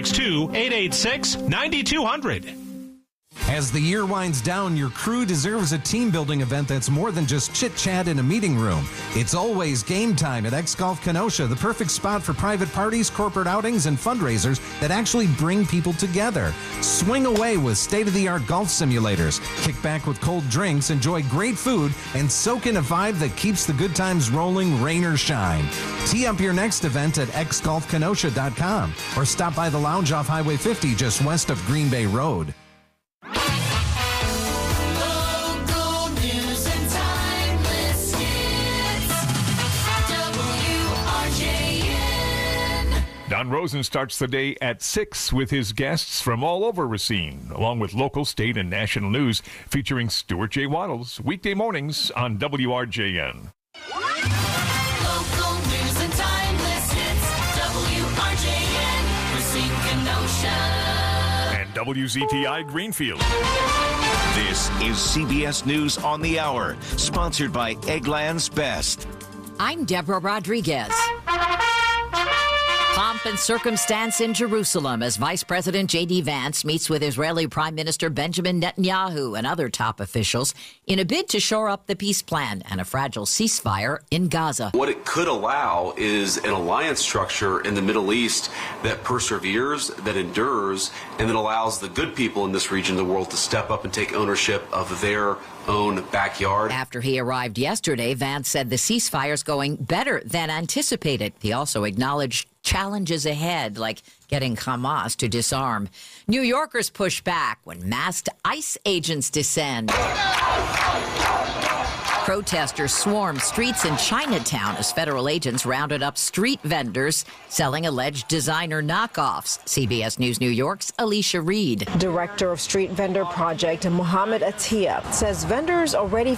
262-886-9200. As the year winds down, your crew deserves a team-building event that's more than just chit-chat in a meeting room. It's always game time at X-Golf Kenosha, the perfect spot for private parties, corporate outings, and fundraisers that actually bring people together. Swing away with state-of-the-art golf simulators, kick back with cold drinks, enjoy great food, and soak in a vibe that keeps the good times rolling, rain or shine. Tee up your next event at xgolfkenosha.com or stop by the lounge off Highway 50 just west of Green Bay Road. Local news and timeless hits. WRJN. Don Rosen starts the day at 6 with his guests from all over Racine, along with local, state, and national news featuring Stuart J. Waddles, weekday mornings on WRJN. Local news and timeless hits. WRJN. Racine, Kenosha. WZTI Greenfield. This is CBS News on the Hour, sponsored by Eggland's Best. I'm Deborah Rodriguez. Pomp and circumstance in Jerusalem as Vice President J.D. Vance meets with Israeli Prime Minister Benjamin Netanyahu and other top officials in a bid to shore up the peace plan and a fragile ceasefire in Gaza. What it could allow is an alliance structure in the Middle East that perseveres, that endures, and that allows the good people in this region of the world to step up and take ownership of their own backyard. After he arrived yesterday, Vance said the ceasefire's going better than anticipated. He also acknowledged challenges ahead, like getting Hamas to disarm. New Yorkers push back when masked ICE agents descend. Protesters swarmed streets in Chinatown as federal agents rounded up street vendors selling alleged designer knockoffs. CBS News New York's Alicia Reed. Director of Street Vendor Project, Mohammed Atiyah, says vendors already